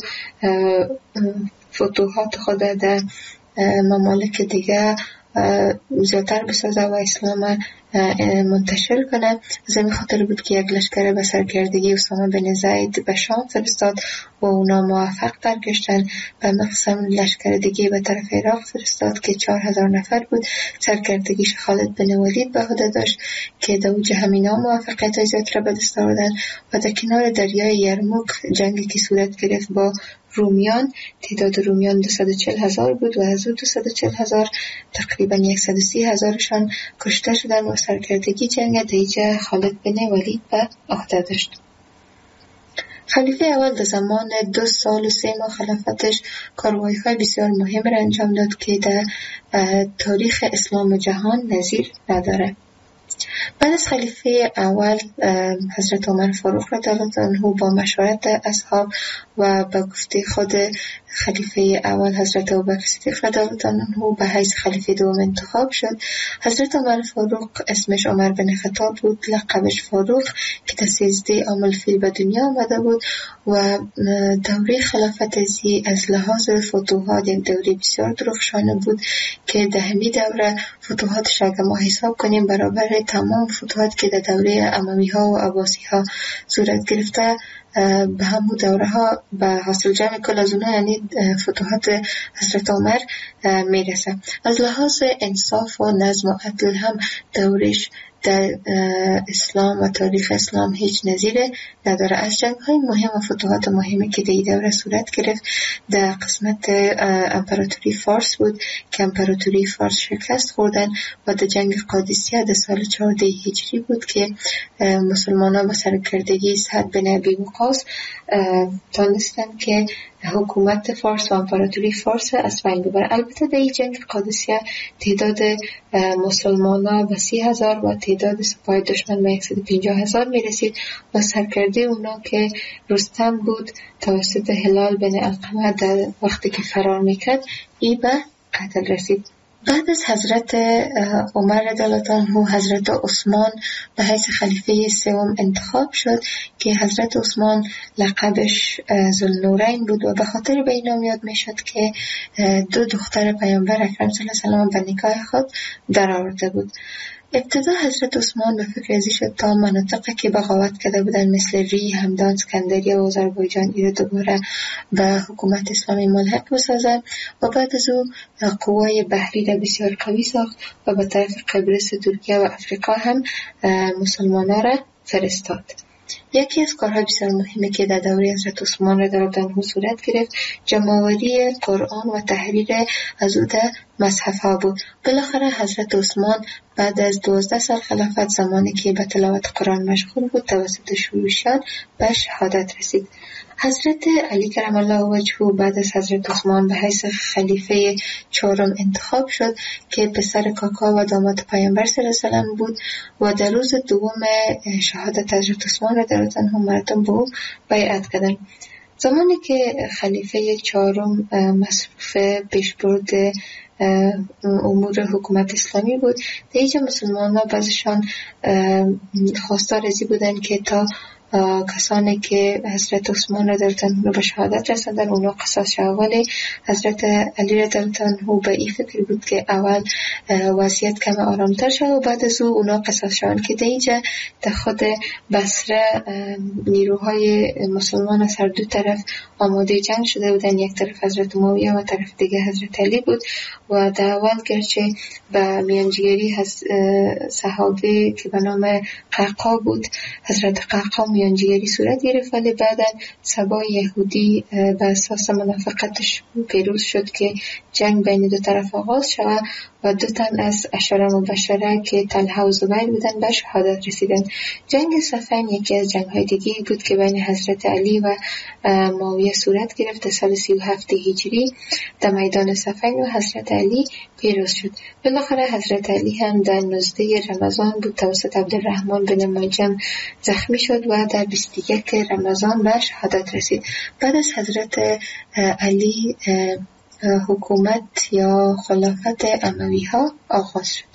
فتوحات خود در ممالک دیگه زیادتر بسازه و اسلام منتشر کنه. از این خاطر بود که یک لشکر به سرکردگی اسامه بن زید به شام فرستاد و اونا موفق برگشتن. به مقسم لشکر دیگه به طرف عراق فرستاد که چهار هزار نفر بود. سرکردگیش خالد بن ولید به عهده داشت که در اوج همینا موفقیت زیاد را به دست آوردن و در کنار دریای یرموک جنگی که صورت گرفت با رومیان، تعداد رومیان دویست و چهل هزار بود و از او دویست و چهل هزار تقریبا صد و سی هزارشان کشته شدن و سرکردگی جنگ دیجه خالد بن ولید به عهده داشت. خلیفه اول در زمان دو سال و سه ماه خلافتش کاروایی‌های بسیار مهم را انجام داد که در تاریخ اسلام و جهان نظیر نداره. بعد از خلیفه اول حضرت عمر فاروق رضی الله عنه با مشورت اصحاب و با گفته خود خلیفه اول حضرت ابوبکر صدیق رضی الله عنه به حیث خلیفه دوم انتخاب شد. حضرت عمر فاروق اسمش عمر بن خطاب بود، لقبش فاروق که در سیزده عام الفیل به دنیا آمده بود و دوره خلافت ازی از لحاظ فتوحات یک دوره بسیار درخشانه بود که در همین دوره فتوحاتش اگه ما حساب کنیم برابر تمام فتوحات که در دوره اموی ها و عباسی ها صورت گرفته به همون دوره ها به حاصل جمع کل از اونها یعنی فتوحات حضرت عمر میرسه. از لحاظ انصاف و نظم و عدل هم دورش در اسلام و تاریخ اسلام هیچ نظیره نداره. از جنگ های مهم و فتوحات مهمی که در این دوره صورت گرفت در قسمت امپراتوری فارس بود که امپراتوری فارس شکست خوردن و در جنگ قادسیه در سال چهارده هجری بود که مسلمانان با سرکردگی سعد بن ابی وقاص تانستند که حکومت فارس و امپراتوری فارس از بین ببرند. البته در این جنگ قادسیه تعداد مسلمانان به سی هزار و تعداد سپاه دشمن به صد و پنجاه هزار می رسید و سرکرده اونا که رستم بود توسط هلال بن علقمه در وقتی که فرار میکرد ای به قتل رسید. بعد از حضرت عمر رضی الله عنه حضرت عثمان به حیث خلیفه سوم انتخاب شد که حضرت عثمان لقبش ذوالنورین بود و به خاطر به این نام یاد می شد که دو دختر پیامبر اکرم صلی الله علیه و سلم به نکاح خود در آورده بود. ابتدا حضرت عثمان به فکر ازی شد تا مناطقی که بغاوت کرده بودن مثل ری، همدان، اسکندریه و آذربایجان ایره دوباره به حکومت اسلامی ملحق بسازد و بعد از او قوای بحری را بسیار قوی ساخت و به طرف قبرس، ترکیه و افریقا هم مسلمانان را فرستاد. یکی از کارهای بسیار مهمی که در دوره حضرت عثمان رضی الله عنه صورت گرفت جمع‌آوری قرآن و تحریر از او در مصحف‌ها بود. بالاخره حضرت عثمان بعد از دوازده سال خلافت زمانی که به تلاوت قرآن مشغول بود توسط شیوعیان به شهادت رسید. حضرت علی کرم الله وجهه بعد از حضرت عثمان به حیث خلیفه چهارم انتخاب شد که پسر کاکا و داماد پیامبر صلی الله علیه و سلم بود و در روز دوم شهادت حضرت عثمان رضی الله عنه مردم به او بیعت کردند. زمانی که خلیفه چهارم مصروف پیشبرد امور حکومت اسلامی بود، در اینجا مسلمان ها بعضشان خواستار ازی بودن که تا کسانی که حضرت عثمان رضی الله عنه به شهادت رسیدن اونا قصاص شد. ولی حضرت علی رضی الله عنه به این فکر بود که اول وضعیت کم آرامتر شد و بعد از او اونا قصاص شدن که در اینجا در خود بصره نیروهای مسلمان از هر دو طرف آماده جنگ شده بودن. یک طرف حضرت معاویه و طرف دیگه حضرت علی بود و در اول گرچه به میانجیگری صحابه که به نام قعقاع بود، حضرت قعقاع میانجیگری صورت گرفت، ولی بعدا سبای یهودی به اساس منافقتش پیروز شد که جنگ بین دو طرف آغاز شد و دو تن از عشره مبشره که طلحه و زبیر بودن به شهادت رسیدن. جنگ صفین یکی از جنگ‌های دیگه بود که بین حضرت علی و معاویه صورت گرفت. سال سی و هفت هجری در میدان صفین و حضرت علی پیروز شد. بالاخره حضرت علی هم در نوزده رمضان بود توسط عبدالرحمن بن ملجم زخمی شد و در بیست و یک رمضان به شهادت رسید. بعد از حضرت علی حکومت یا خلافت اموی ها آغاز شد.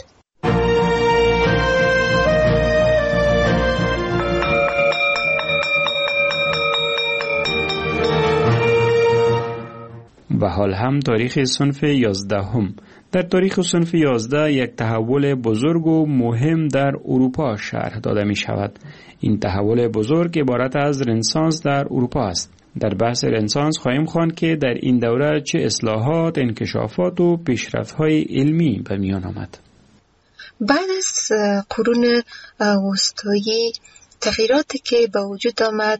و حال هم تاریخ صنف یازدهم. در تاریخ صنف یازده یک تحول بزرگ و مهم در اروپا شرح داده می شود. این تحول بزرگ عبارت از رنسانس در اروپا است. در بحث رنسانس خواهیم خواند که در این دوره چه اصلاحات، انکشافات و پیشرفت‌های علمی به میان آمد. بعد از قرون وسطایی تغییراتی که به وجود آمد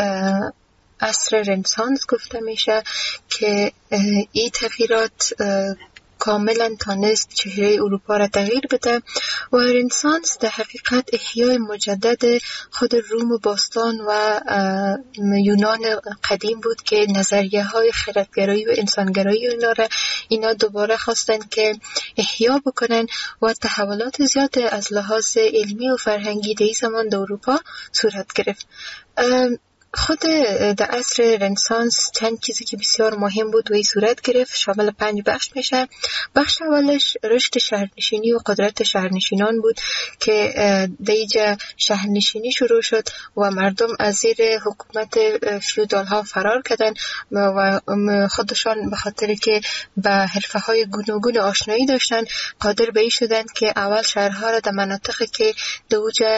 عصر رنسانس گفته میشه که این تغییرات کاملا تانست چهره اروپا را تغییر بده و رنسانس در حقیقت احیای مجدد خود روم و باستان و یونان قدیم بود که نظریه های خردگرایی و انسانگرایی اینا را اینا دوباره خواستن که احیا بکنن و تحولات زیاد از لحاظ علمی و فرهنگی در زمان در اروپا صورت گرفت. خود در عصر رنسانس چند چیزی که بسیار مهم بود و این صورت گرفت شامل پنج بخش میشه. بخش اولش رشد شهرنشینی و قدرت شهرنشینان بود که در اینجا شهرنشینی شروع شد و مردم از زیر حکومت فیودال ها فرار کردن و خودشان به خاطر که به حرفه های گوناگون آشنایی داشتن قادر به این شدن که اول شهرها را در مناطقی که در اوج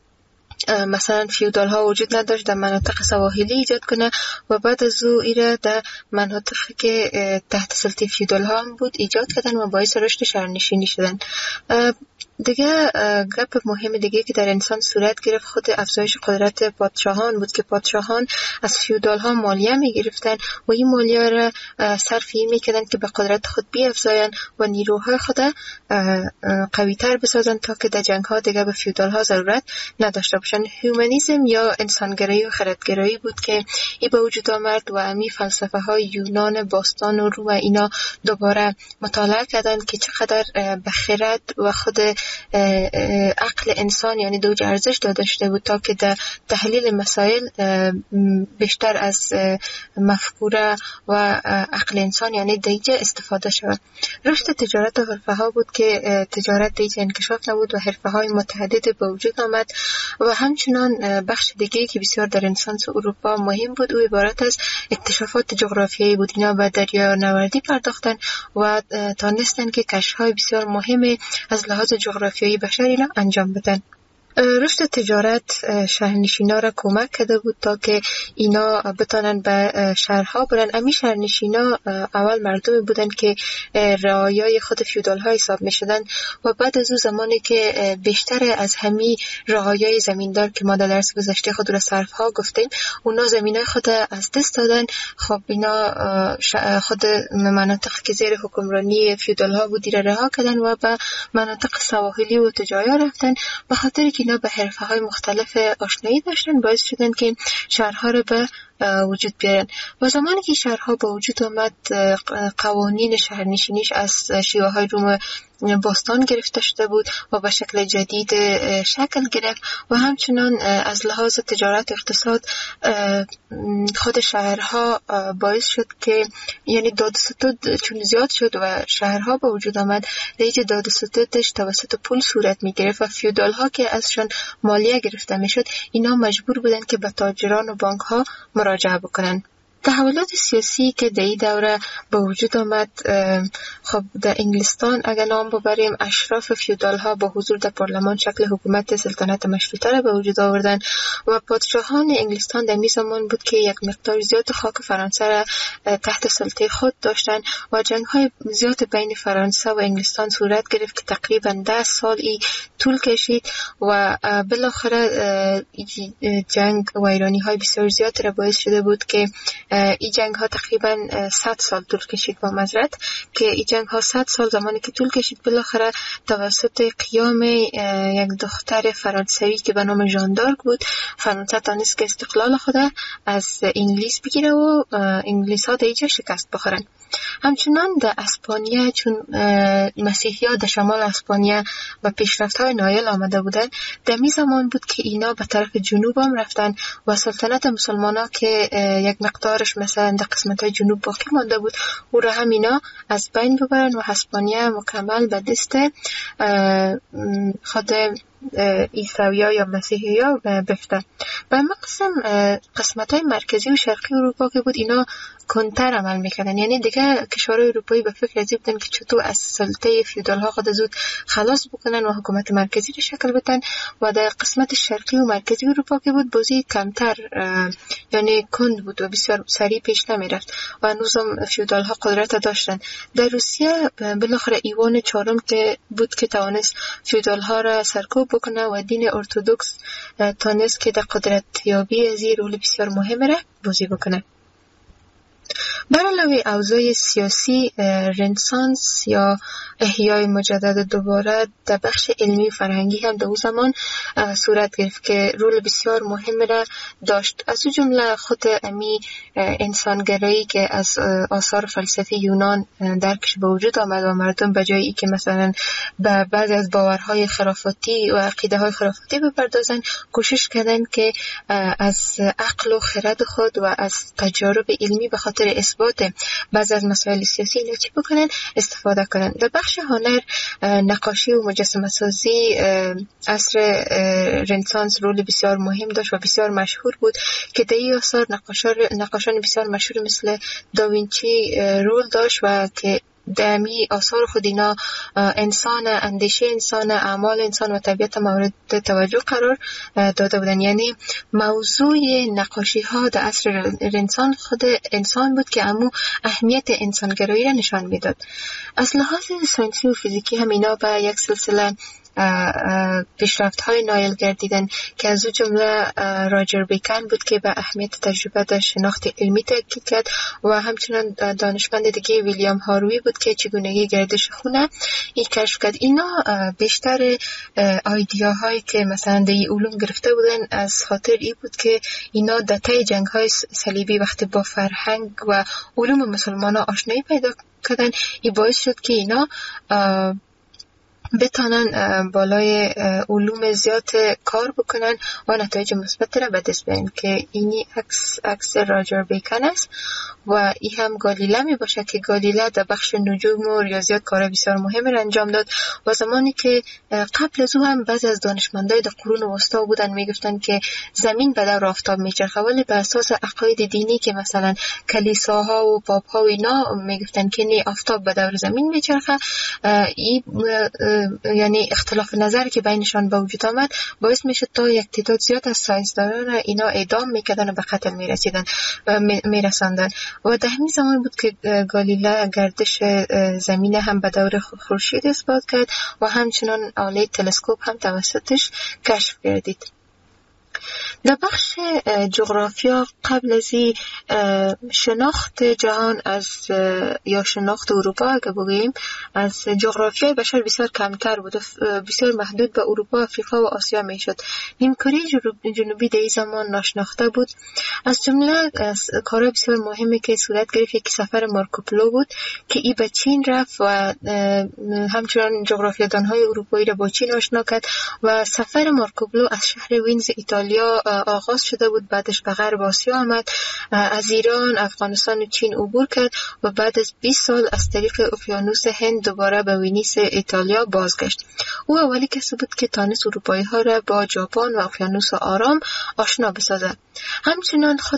مثلا فیودال ها وجود نداشت در مناطق سواحلی ایجاد کنه و بعد از او ایره در مناطقی که تحت سلطه فیودال ها بود ایجاد کردن و باعث رشد شهرنشینی شدن. دیگه گپ مهم دیگه که در انسان صورت گرفت خود افزایش قدرت پادشاهان بود که پادشاهان از فیودال ها مالیه می گرفتن و این مالیه را صرف این می کردن که به قدرت خود بیافزاین و نیروهای خود قوی تر بسازن تا که در جنگ ها دیگه به فیودال ها ضرورت نداشته باشن. هیومانیسم یا انسانگرایی و خردگرایی بود که ای به وجود آمد و امی فلسفه های یونان باستان و روم اینا دوباره مطالعه کردن که چقدر به خرد و خود عقل انسان یعنی دوج ارزش داده شده بود تا که در تحلیل مسائل بیشتر از مفکوره و عقل انسان یعنی دیجه استفاده شود. رشد تجارت و حرفه ها بود که تجارت دیجه انکشاف نبود و حرفه های متعدد به وجود آمد و همچنان بخش دیگه که بسیار در رنسانس اروپا مهم بود و عبارت از اکتشافات جغرافیایی بود. اینا به دریانوردی پرداختن و تانستن که کشف‌های بسیار مهم از لحاظ جغرافیایی بشر اینا انجام بدن. رشد تجارت شهرنشینا را کمک کرده بود تا که اینا بتانن به شهرها برن. امی شهرنشینا اول مردمی بودن که رعایای خود فیودال ها حساب می شدن و بعد از اون زمانی که بیشتر از همی رعایای زمیندار که ما در درس گذشته خود را صرف ها گفتیم اونا زمینای خود از دست دادن. خب اینا خود مناطق که زیر حکمرانی فیودال ها بودی را رها کردن و به مناطق سواحلی و تجایا رفتن به خاطر که اینا به حرفه های مختلف آشنایی داشتن باعث شدن که شهرها رو به وجود بیارن. و زمانی که شهرها به وجود آمد قوانین شهرنشینیش از شیوه های روم باستان گرفته شده بود و به شکل جدید شکل گرفت و همچنان از لحاظ تجارت و اقتصاد خود شهرها باعث شد که یعنی داد و ستد چون زیاد شد و شهرها به وجود آمد، دیگه داد و ستدش توسط پول صورت می گرفت و فیودال ها که ازشان مالیه گرفته می شد اینا مجبور بودن که به تاجران و بانک ها مراجعه بکنن. تحولات سیاسی که در این دوره به وجود آمد، خب در انگلستان اگر نام ببریم اشراف فیودال ها با حضور در پارلمان شکل حکومت سلطنت مشروطه را به وجود آوردن و پادشاهان انگلستان در می زمان بود که یک مقدار زیاد خاک فرانسه را تحت سلطه خود داشتن و جنگ های زیاد بین فرانسه و انگلستان صورت گرفت که تقریبا ده سال ای طول کشید و بالاخره جنگ و ایرانی های بسیار زیاد را باعث شده بود که این جنگ ها تقریبا صد سال طول کشید. با معذرت که این جنگ ها صد سال زمانی که طول کشید بالاخره توسط قیام یک دختر فرانسوی که به نام ژان دارک بود فرانسه تانست که استقلال خود از انگلیس بگیره و انگلیس ها در اینجا شکست بخورن. همچنان در اسپانیا چون مسیحی ها در شمال اسپانیا و پیشرفت های نایل آمده بودن، در می زمان بود که اینا به طرف جنوب هم رفتن و سلطنت مسلمان ها که یک مقدارش مثلا در قسمت های جنوب باقی مانده بود او را هم اینا از بین ببرن و اسپانیا مکمل به دست خود عیسویا یا مسیحی ها بفتن. و مقسم قسمت های مرکزی و شرقی اروپا که بود اینا کنتر عمل میکردن، یعنی دیگه کشورهای اروپایی به فکر ازی بودن که چطور از سلطه فیودال ها خود زود خلاص بکنن و حکومت مرکزی رو شکل بدن. و در قسمت شرقی و مرکزی اروپا که بود بازی کمتر یعنی کند بود و بسیار سریع پیش نمیرفت و هنوزم فیودال ها قدرت داشتن. در روسیه بالاخره ایوان چهارم که بود که توانست فیودال ها را سرکوب بکنه و دین ارتدوکس تانست که در قدرت یابی از این رول بسیار مهم را بازی بکنه. بر علاوه اوضاع سیاسی، رنسانس یا احیای مجدد دوباره در بخش علمی فرهنگی هم در اون زمان صورت گرفت که رول بسیار مهم را داشت. از اون جمله خود امی انسانگرایی که از آثار فلسفی یونان درکش به وجود آمد و مردم به جایی که مثلا به بعضی از باورهای خرافاتی و عقیده های خرافاتی بپردازن کوشش کردن که از عقل و خرد خود و از تجارب علمی به خاطر اثبات بعضی از مسائل سیاسی اینا چی بکنن استفاده کنن. در بخش هنر نقاشی و مجسمه سازی عصر رنسانس رول بسیار مهم داشت و بسیار مشهور بود که در این آثار نقاشان بسیار مشهور مثل داوینچی رول داشت و که دمی آثار خود اینا انسان، اندیشه انسان، اعمال انسان و طبیعت مورد توجه قرار داده بودن. یعنی موضوع نقاشی ها در عصر رنسانس خود انسان بود که امو اهمیت انسانگرایی را نشان میداد. از لحاظ ساینسی و فیزیکی هم اینا به یک سلسله پیشرفت های نایل گردیدن که از او جمله راجر بیکن بود که به اهمیت تجربه در شناخت علمی تاکید کرد و همچنان دانشمند دیگه ویلیام هاروی بود که چگونگی گردش خونه این کشف کرد. اینا بیشتر ایدیاهایی که مثلا در علوم گرفته بودن از خاطر ای بود که اینا در طی جنگ های صلیبی وقتی با فرهنگ و علوم مسلمان ها آشنایی پیدا کردن، این باعث شد که اینا بتانن بالای علوم زیاد کار بکنن و نتایج مثبت را به دست بیارن که اینی عکس عکس راجر بیکن است و این هم گالیله می باشه که گالیله در بخش نجوم و ریاضیات کار بسیار مهم را انجام داد و زمانی که قبل از او هم بعضی از دانشمندای در قرون وسطا بودن میگفتن که زمین به دور آفتاب میچرخه، ولی به اساس عقاید دینی که مثلا کلیساها و پاپها و اینا میگفتن که نه آفتاب به دور زمین میچرخه. این یعنی اختلاف نظر که بینشان به وجود آمد باعث میشد تا یک تعداد زیاد از ساینسدانان اینا اعدام میکردن و به قتل میرسیدن و میرساندن و در همین زمان بود که گالیله گردش زمین هم به دور خورشید اثبات کرد و همچنان آله تلسکوپ هم توسطش کشف گردید. در بخش جغرافیا قبل از شناخت جهان از یا شناخت اروپا اگه بگوییم از جغرافیای بشر بسیار کمتر بود، بسیار محدود به اروپا، افریقا و آسیا میشد. نیمکره جنوبی در این زمان ناشناخته بود. از جمله کارهای بسیار مهمی که صورت گرفت یکی سفر مارکوپولو بود که ای به چین رفت و همچنان جغرافیادانهای اروپایی را با چین آشنا کرد و سفر مارکوپولو از شهر وینز ایتالیا آغاز شده بود، بعدش به غرب آسیا آمد، از ایران، افغانستان و چین عبور کرد و بعد از بیست سال از طریق اقیانوس هند دوباره به وینیس ایتالیا بازگشت. او اولی کسی بود که تانست اروپایی ها را با ژاپن و اقیانوس آرام آشنا بسازد. همچنان خود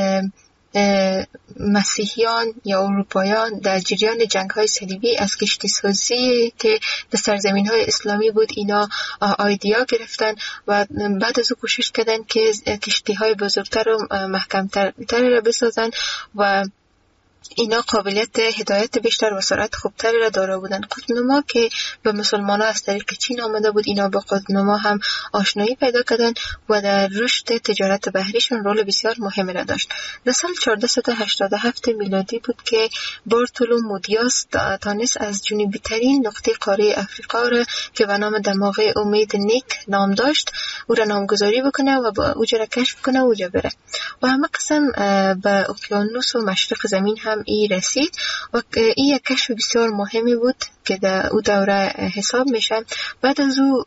مسیحیان یا اروپاییان در جریان جنگ‌های صلیبی از کشتی سازی که در سرزمین‌های اسلامی بود اینا آیدیا گرفتن و بعد از او کوشش کردن که کشتی‌های بزرگتر و محکم‌تر را بسازن و اینا قابلیت هدایت بیشتر و سرعت خوبتری را دارا بودن. قطب‌نما که به مسلمان ها از طریق چین آمده بود اینا با قطب‌نما هم آشنایی پیدا کردن و در رشد تجارت بحریشون رول بسیار مهمی را داشت. در سال چهارصد و هشتاد و هفت میلادی بود که بارتولومو دیاس تانست از جنوبی ترین نقطه قاره افریقا را که به نام دماغ امید نیک نام داشت او را نامگذاری بکنه و با اوجا را کشف کنه و اوجا بره و همه قسم به اقیانوس و مشرق زمین هم ای رسید و این یک کشف بسیار مهمی بود که در او دوره حساب میشه. بعد از او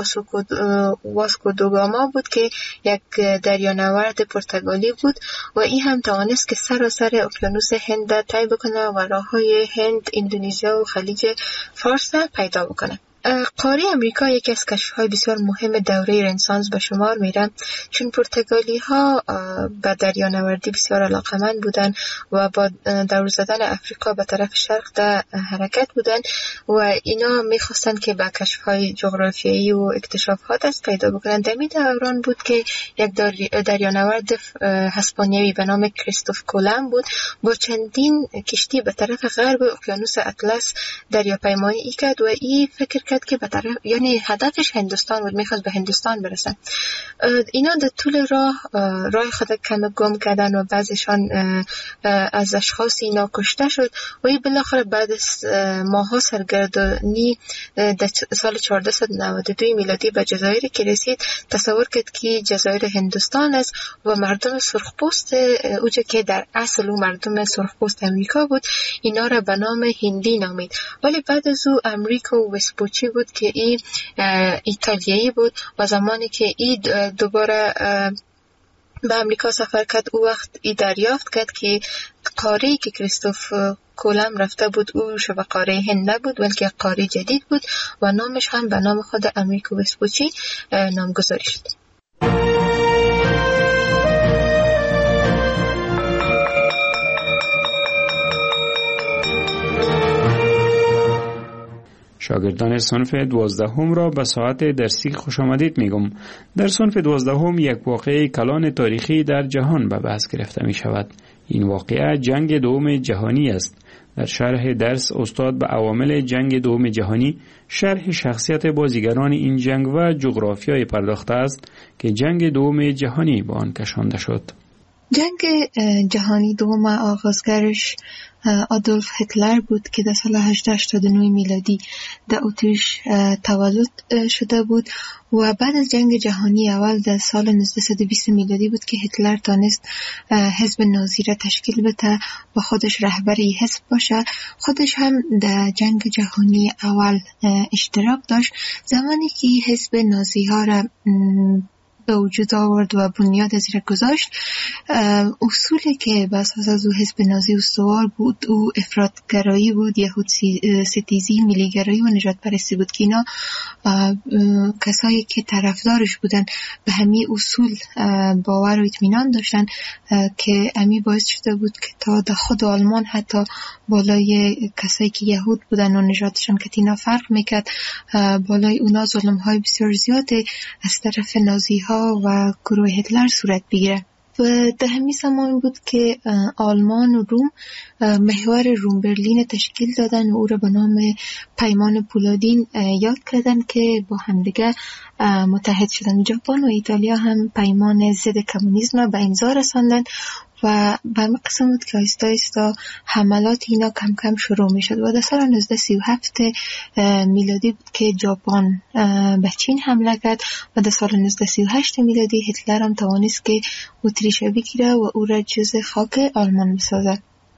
واسکو دوگاما بود که یک دریانورد پرتغالی بود و این هم توانست که سراسر اقیانوس هند طی بکنه و راههای هند، اندونزیا و خلیج فارس پیدا بکنه. قاره امریکا یکی از کشف‌های بسیار مهم دوره رنسانس به شمار میره چون پرتغالی ها به دریانوردی بسیار علاقمند بودن و با دور زدن افریقا به طرف شرق در حرکت بودن و اینا میخواستن که به کشف‌های جغرافیایی و اکتشافات دست پیدا بکنن. در این دوران بود که یک دریانورد اسپانیایی به نام کریستوف کولوم بود با چندین کشتی به طرف غرب اقیانوس اطلس دریاپیمایی کرد و این فکر که به طرف یعنی هدفش هندوستان بود، میخواست به هندوستان برسن. اینا در طول راه راه خود کم گم کردن و بعضشان از اشخاص اینا کشته شد و این بالاخره بعد از ماها سرگردانی در سال چهارصد و نود و دو میلادی به جزایر که رسید تصور کرد که جزایر هندوستان است و مردم سرخپوست اوجا که در اصل او مردم سرخپوست امریکا بود اینا را به نام هندی نامید. ولی بعد از او امریکا و وسپوچی بود که این ایتالیایی بود و زمانی که این دوباره به امریکا سفر کرد او وقت ای دریافت کرد که قاره‌ای که کریستوف کولوم رفته بود او شبه قاره هند نبود بلکه قاره جدید بود و نامش هم به نام خود امریکا وسپوچی نامگذاری شد. شاگردان صنف دوازدهم را به ساعت درسی خوش آمدید میگم. در صنف دوازدهم یک واقعه کلان تاریخی در جهان به بحث گرفته می شود. این واقعه جنگ دوم جهانی است. در شرح درس استاد به عوامل جنگ دوم جهانی، شرح شخصیت بازیگران این جنگ و جغرافیای پرداخته است که جنگ دوم جهانی به آن کشانده شد. جنگ جهانی دوم آغازگرش آدولف هیتلر بود که در سال هزار و هشتصد و هشتاد و نه میلادی در اتریش تولد شده بود و بعد از جنگ جهانی اول در سال نوزده و بیست میلادی بود که هیتلر تانست حزب نازی را تشکیل بده و خودش رهبری حزب باشه. خودش هم در جنگ جهانی اول اشتراک داشت. زمانی که حزب نازی ها را به وجود آورد و بنیاد از را گذاشت، اصولی که به اساس از او حزب نازی استوار بود او افراطگرایی بود، یهود ستیزی، ملیگرایی و نجات پرستی بود که اینا کسایی که طرفدارش بودن به همین اصول باور و اطمینان داشتن که امی باعث شده بود که تا در خود آلمان حتی بالای کسایی که یهود بودن و نجاتشان که اینا فرق میکرد بالای اونا ظلم های بسیار زیاده از طرف نازی ها و گروه هیتلر صورت بگیره. و در همین زمان بود که آلمان و روم محور روم برلین تشکیل دادن و او را به نام پیمان پولادین یاد کردن که با همدیگه متحد شدن. ژاپن و ایتالیا هم پیمان ضد کمونیسم به امضا رساندن و به همین قسم بود که آیستا آیستا حملات اینا کم کم شروع می شد و در سال نوزده سی و هفت میلادی بود که ژاپن به چین حمله کرد و در سال نوزده سی و هشت میلادی هیتلر هم توانست که اتریش بگیره و او را جز خاک آلمان بسازد.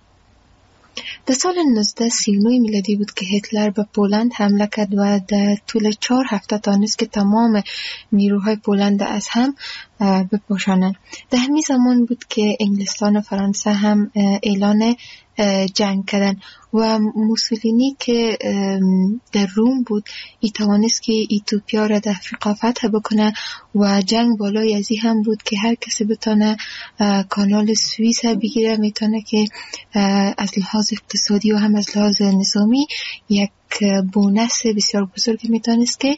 در سال نوزده سی و نه میلادی بود که هیتلر به پولند حمله کرد و در طول چهار هفته توانست که تمام نیروهای پولند از هم بپوشانند. در همین زمان بود که انگلستان و فرانسه هم اعلان جنگ کردن و موسولینی که در روم بود ای توانست که ایتوپیا را در افریقا فتح بکنه و جنگ بالای ازی هم بود که هر کسی بتونه کانال سوئیس بگیره میتونه که از لحاظ اقتصادی و هم از لحاظ نظامی یک بونس بسیار بزرگی میتونست که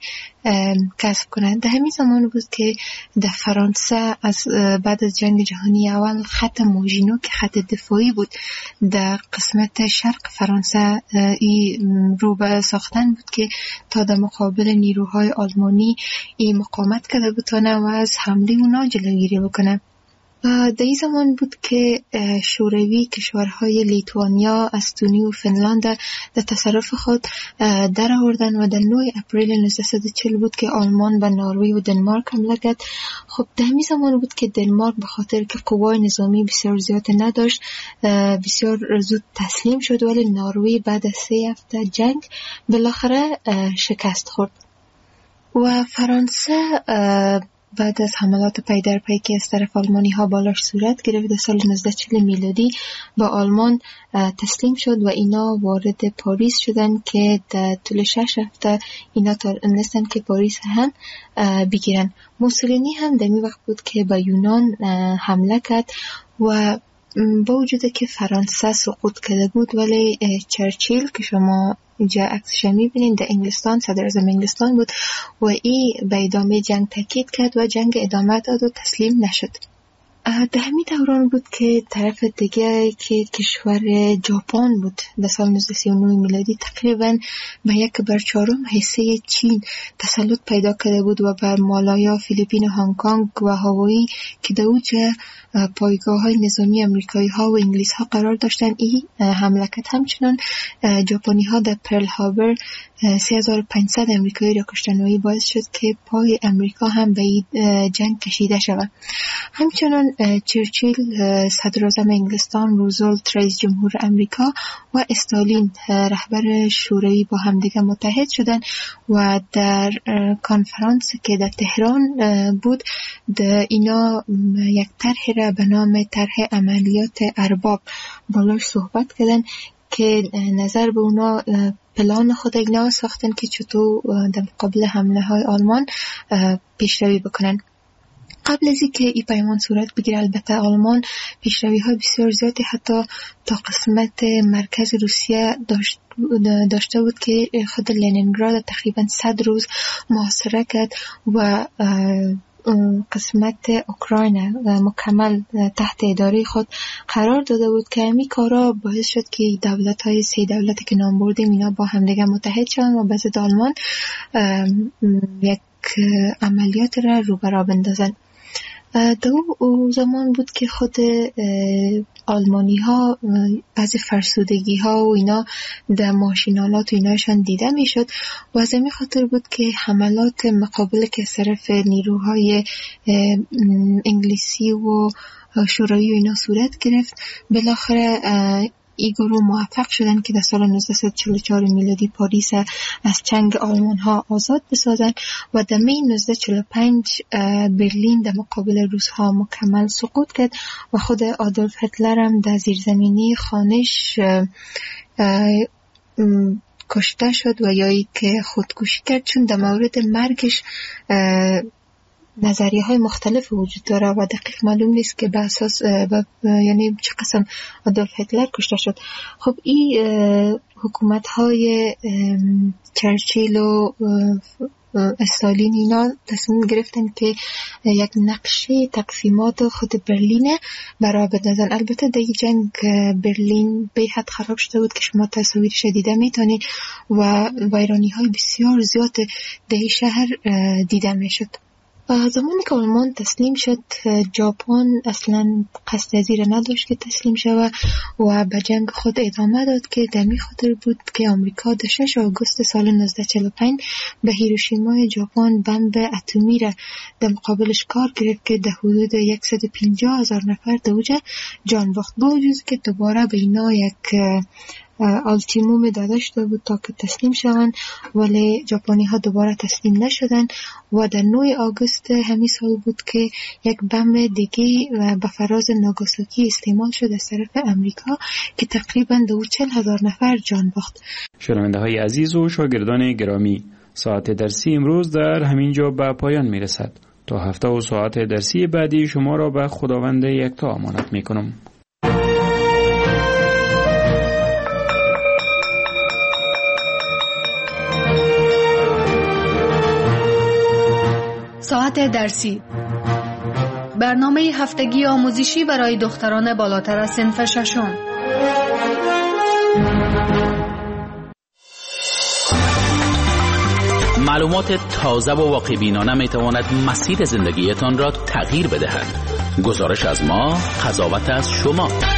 کسب کنند. در همین زمان بود که در فرانسه از بعد از جنگ جهانی اول خط موژینو که خط دفاعی بود در قسمت شرق فرانسه ای رو به ساختن بود که تا در مقابل نیروهای آلمانی ای مقاومت کرده بتونه و از حمله اونا جلوگیری بکنه. در این زمان بود که شوروی کشورهای لیتوانیا، استونی و فنلاند در تصرف خود در آوردن و در نه اپریل نوزده و چهل بود که آلمان به نروژ و دنمارک حمله کرد. خب در همین زمان بود که دنمارک به خاطر که قوای نظامی بسیار زیاد نداشت بسیار زود تسلیم شد، ولی نروژ بعد از سه هفته جنگ بالاخره شکست خورد و فرانسه بعد از حملات پی در پی که از طرف آلمانی ها بالاش صورت گرفت در سال نوزده چهل میلادی با آلمان تسلیم شد و اینا وارد پاریس شدن که در طول شش هفته اینا تونستن که پاریس هم بگیرن. موسولینی هم در این وقت بود که به یونان حمله کرد و با وجود که فرانسه سقوط کرده بود ولی چرچیل که شما اینجا عکسش میبینید در انگلستان صدر اعظم انگلستان بود و این به ادامه جنگ تاکید کرد و جنگ ادامه داد و تسلیم نشد. در همین دوران بود که طرف دیگه که کشور ژاپن بود در سال نوزده سی و نه میلادی تقریبا به یک بر چهارم حصه چین تسلط پیدا کرده بود و بر مالایا، فیلیپین، هنگ کنگ و هاوایی که در اوج پایگاه های نظامی امریکایی ها و انگلیس ها قرار داشتن این حمله کرد. همچنان ژاپنی ها در پرل هاربر سه هزار و پانصد امریکایی را کشتن و این باعث شد که پای امریکا هم به این جنگ کشیده شود. همچنان چرچیل صدر اعظم انگلستان، روزولت رئیس جمهور امریکا و استالین رهبر شوروی با همدیگه متحد شدن و در کنفرانس که در تهران بود در اینا یک طرح را به نام طرح عملیات ارباب بالاش صحبت کردن که نظر به اونا پلان خود اینا ساختن که چطور در مقابل حمله های آلمان پیشروی بکنن. قبل از اینکه این پیمان صورت بگیره البته آلمان پیشروی های بسیار زیادی حتی تا قسمت مرکز روسیه داشت داشته بود که خود لنینگراد تقریبا صد روز محاصره کرد و قسمت اوکراین مکمل تحت اداره خود قرار داده بود که همین کارا باعث شد که دولت های سه دولتی که نام بردیم اینا با همدیگه متحد شدن و به ضد آلمان یک عملیات را رو برا بندازن. در اون زمان بود که خود آلمانی ها بعضی فرسودگی ها و اینا در ماشینالات و ایناشان دیده می شد و از این خاطر بود که حملات مقابل که صرف نیروهای انگلیسی و شوروی و اینا صورت گرفت. بالاخره این گروه موفق شدن که در سال نوزده چهل و چهار میلادی پاریس از چنگ آلمان ها آزاد بسازن و در می نوزده چهل و پنج برلین در مقابل روس ها مکمل سقوط کرد و خود آدولف هیتلر هم در زیرزمینی خانش کشته شد و یا ای که خودکشی کرد، چون در مورد مرگش نظریه های مختلف وجود داره و دقیق معلوم نیست که به اساس یعنی چه قسم آدولف هیتلر کشته شد. خب این حکومت های چرچیل و استالین اینا تصمیم گرفتن که یک نقشه تقسیمات خود برلین برای بدازن. البته در جنگ برلین به حد خراب شده بود که شما تصاویرش دیده میتونید و ویرانی های بسیار زیاد در شهر دیده میشد. زمانی که آلمان تسلیم شد، ژاپن اصلا قصد از این نداشت که تسلیم شود و به جنگ خود ادامه داد که در می خاطر بود که آمریکا در ششم آگوست سال نوزده چهل و پنج به هیروشیمای ژاپن بمب اتمی را در مقابلش کار گرفت که در حدود صد و پنجاه هزار نفر در اوجه جان باخت. با وجود که دوباره به اینا یک آلتیموم داده شده بود تا که تسلیم شوند، ولی ژاپنی ها دوباره تسلیم نشدن و در نهم آگوست همین سال بود که یک بمب دیگه به فراز ناگاساکی استعمال شد از طرف امریکا که تقریبا دو چهل هزار نفر جان باخت. شنونده های عزیز و شاگردان گرامی، ساعت درسی امروز در همین جا به پایان می رسد. تا هفته و ساعت درسی بعدی شما را به خداوند یکتا امانت می کنم. ساعت درسی، برنامه هفتگی آموزشی برای دختران بالاتر از صنف ششم. معلومات تازه و واقع‌بینانه میتواند مسیر زندگیتان را تغییر بدهد. گزارش از ما، قضاوت از شما.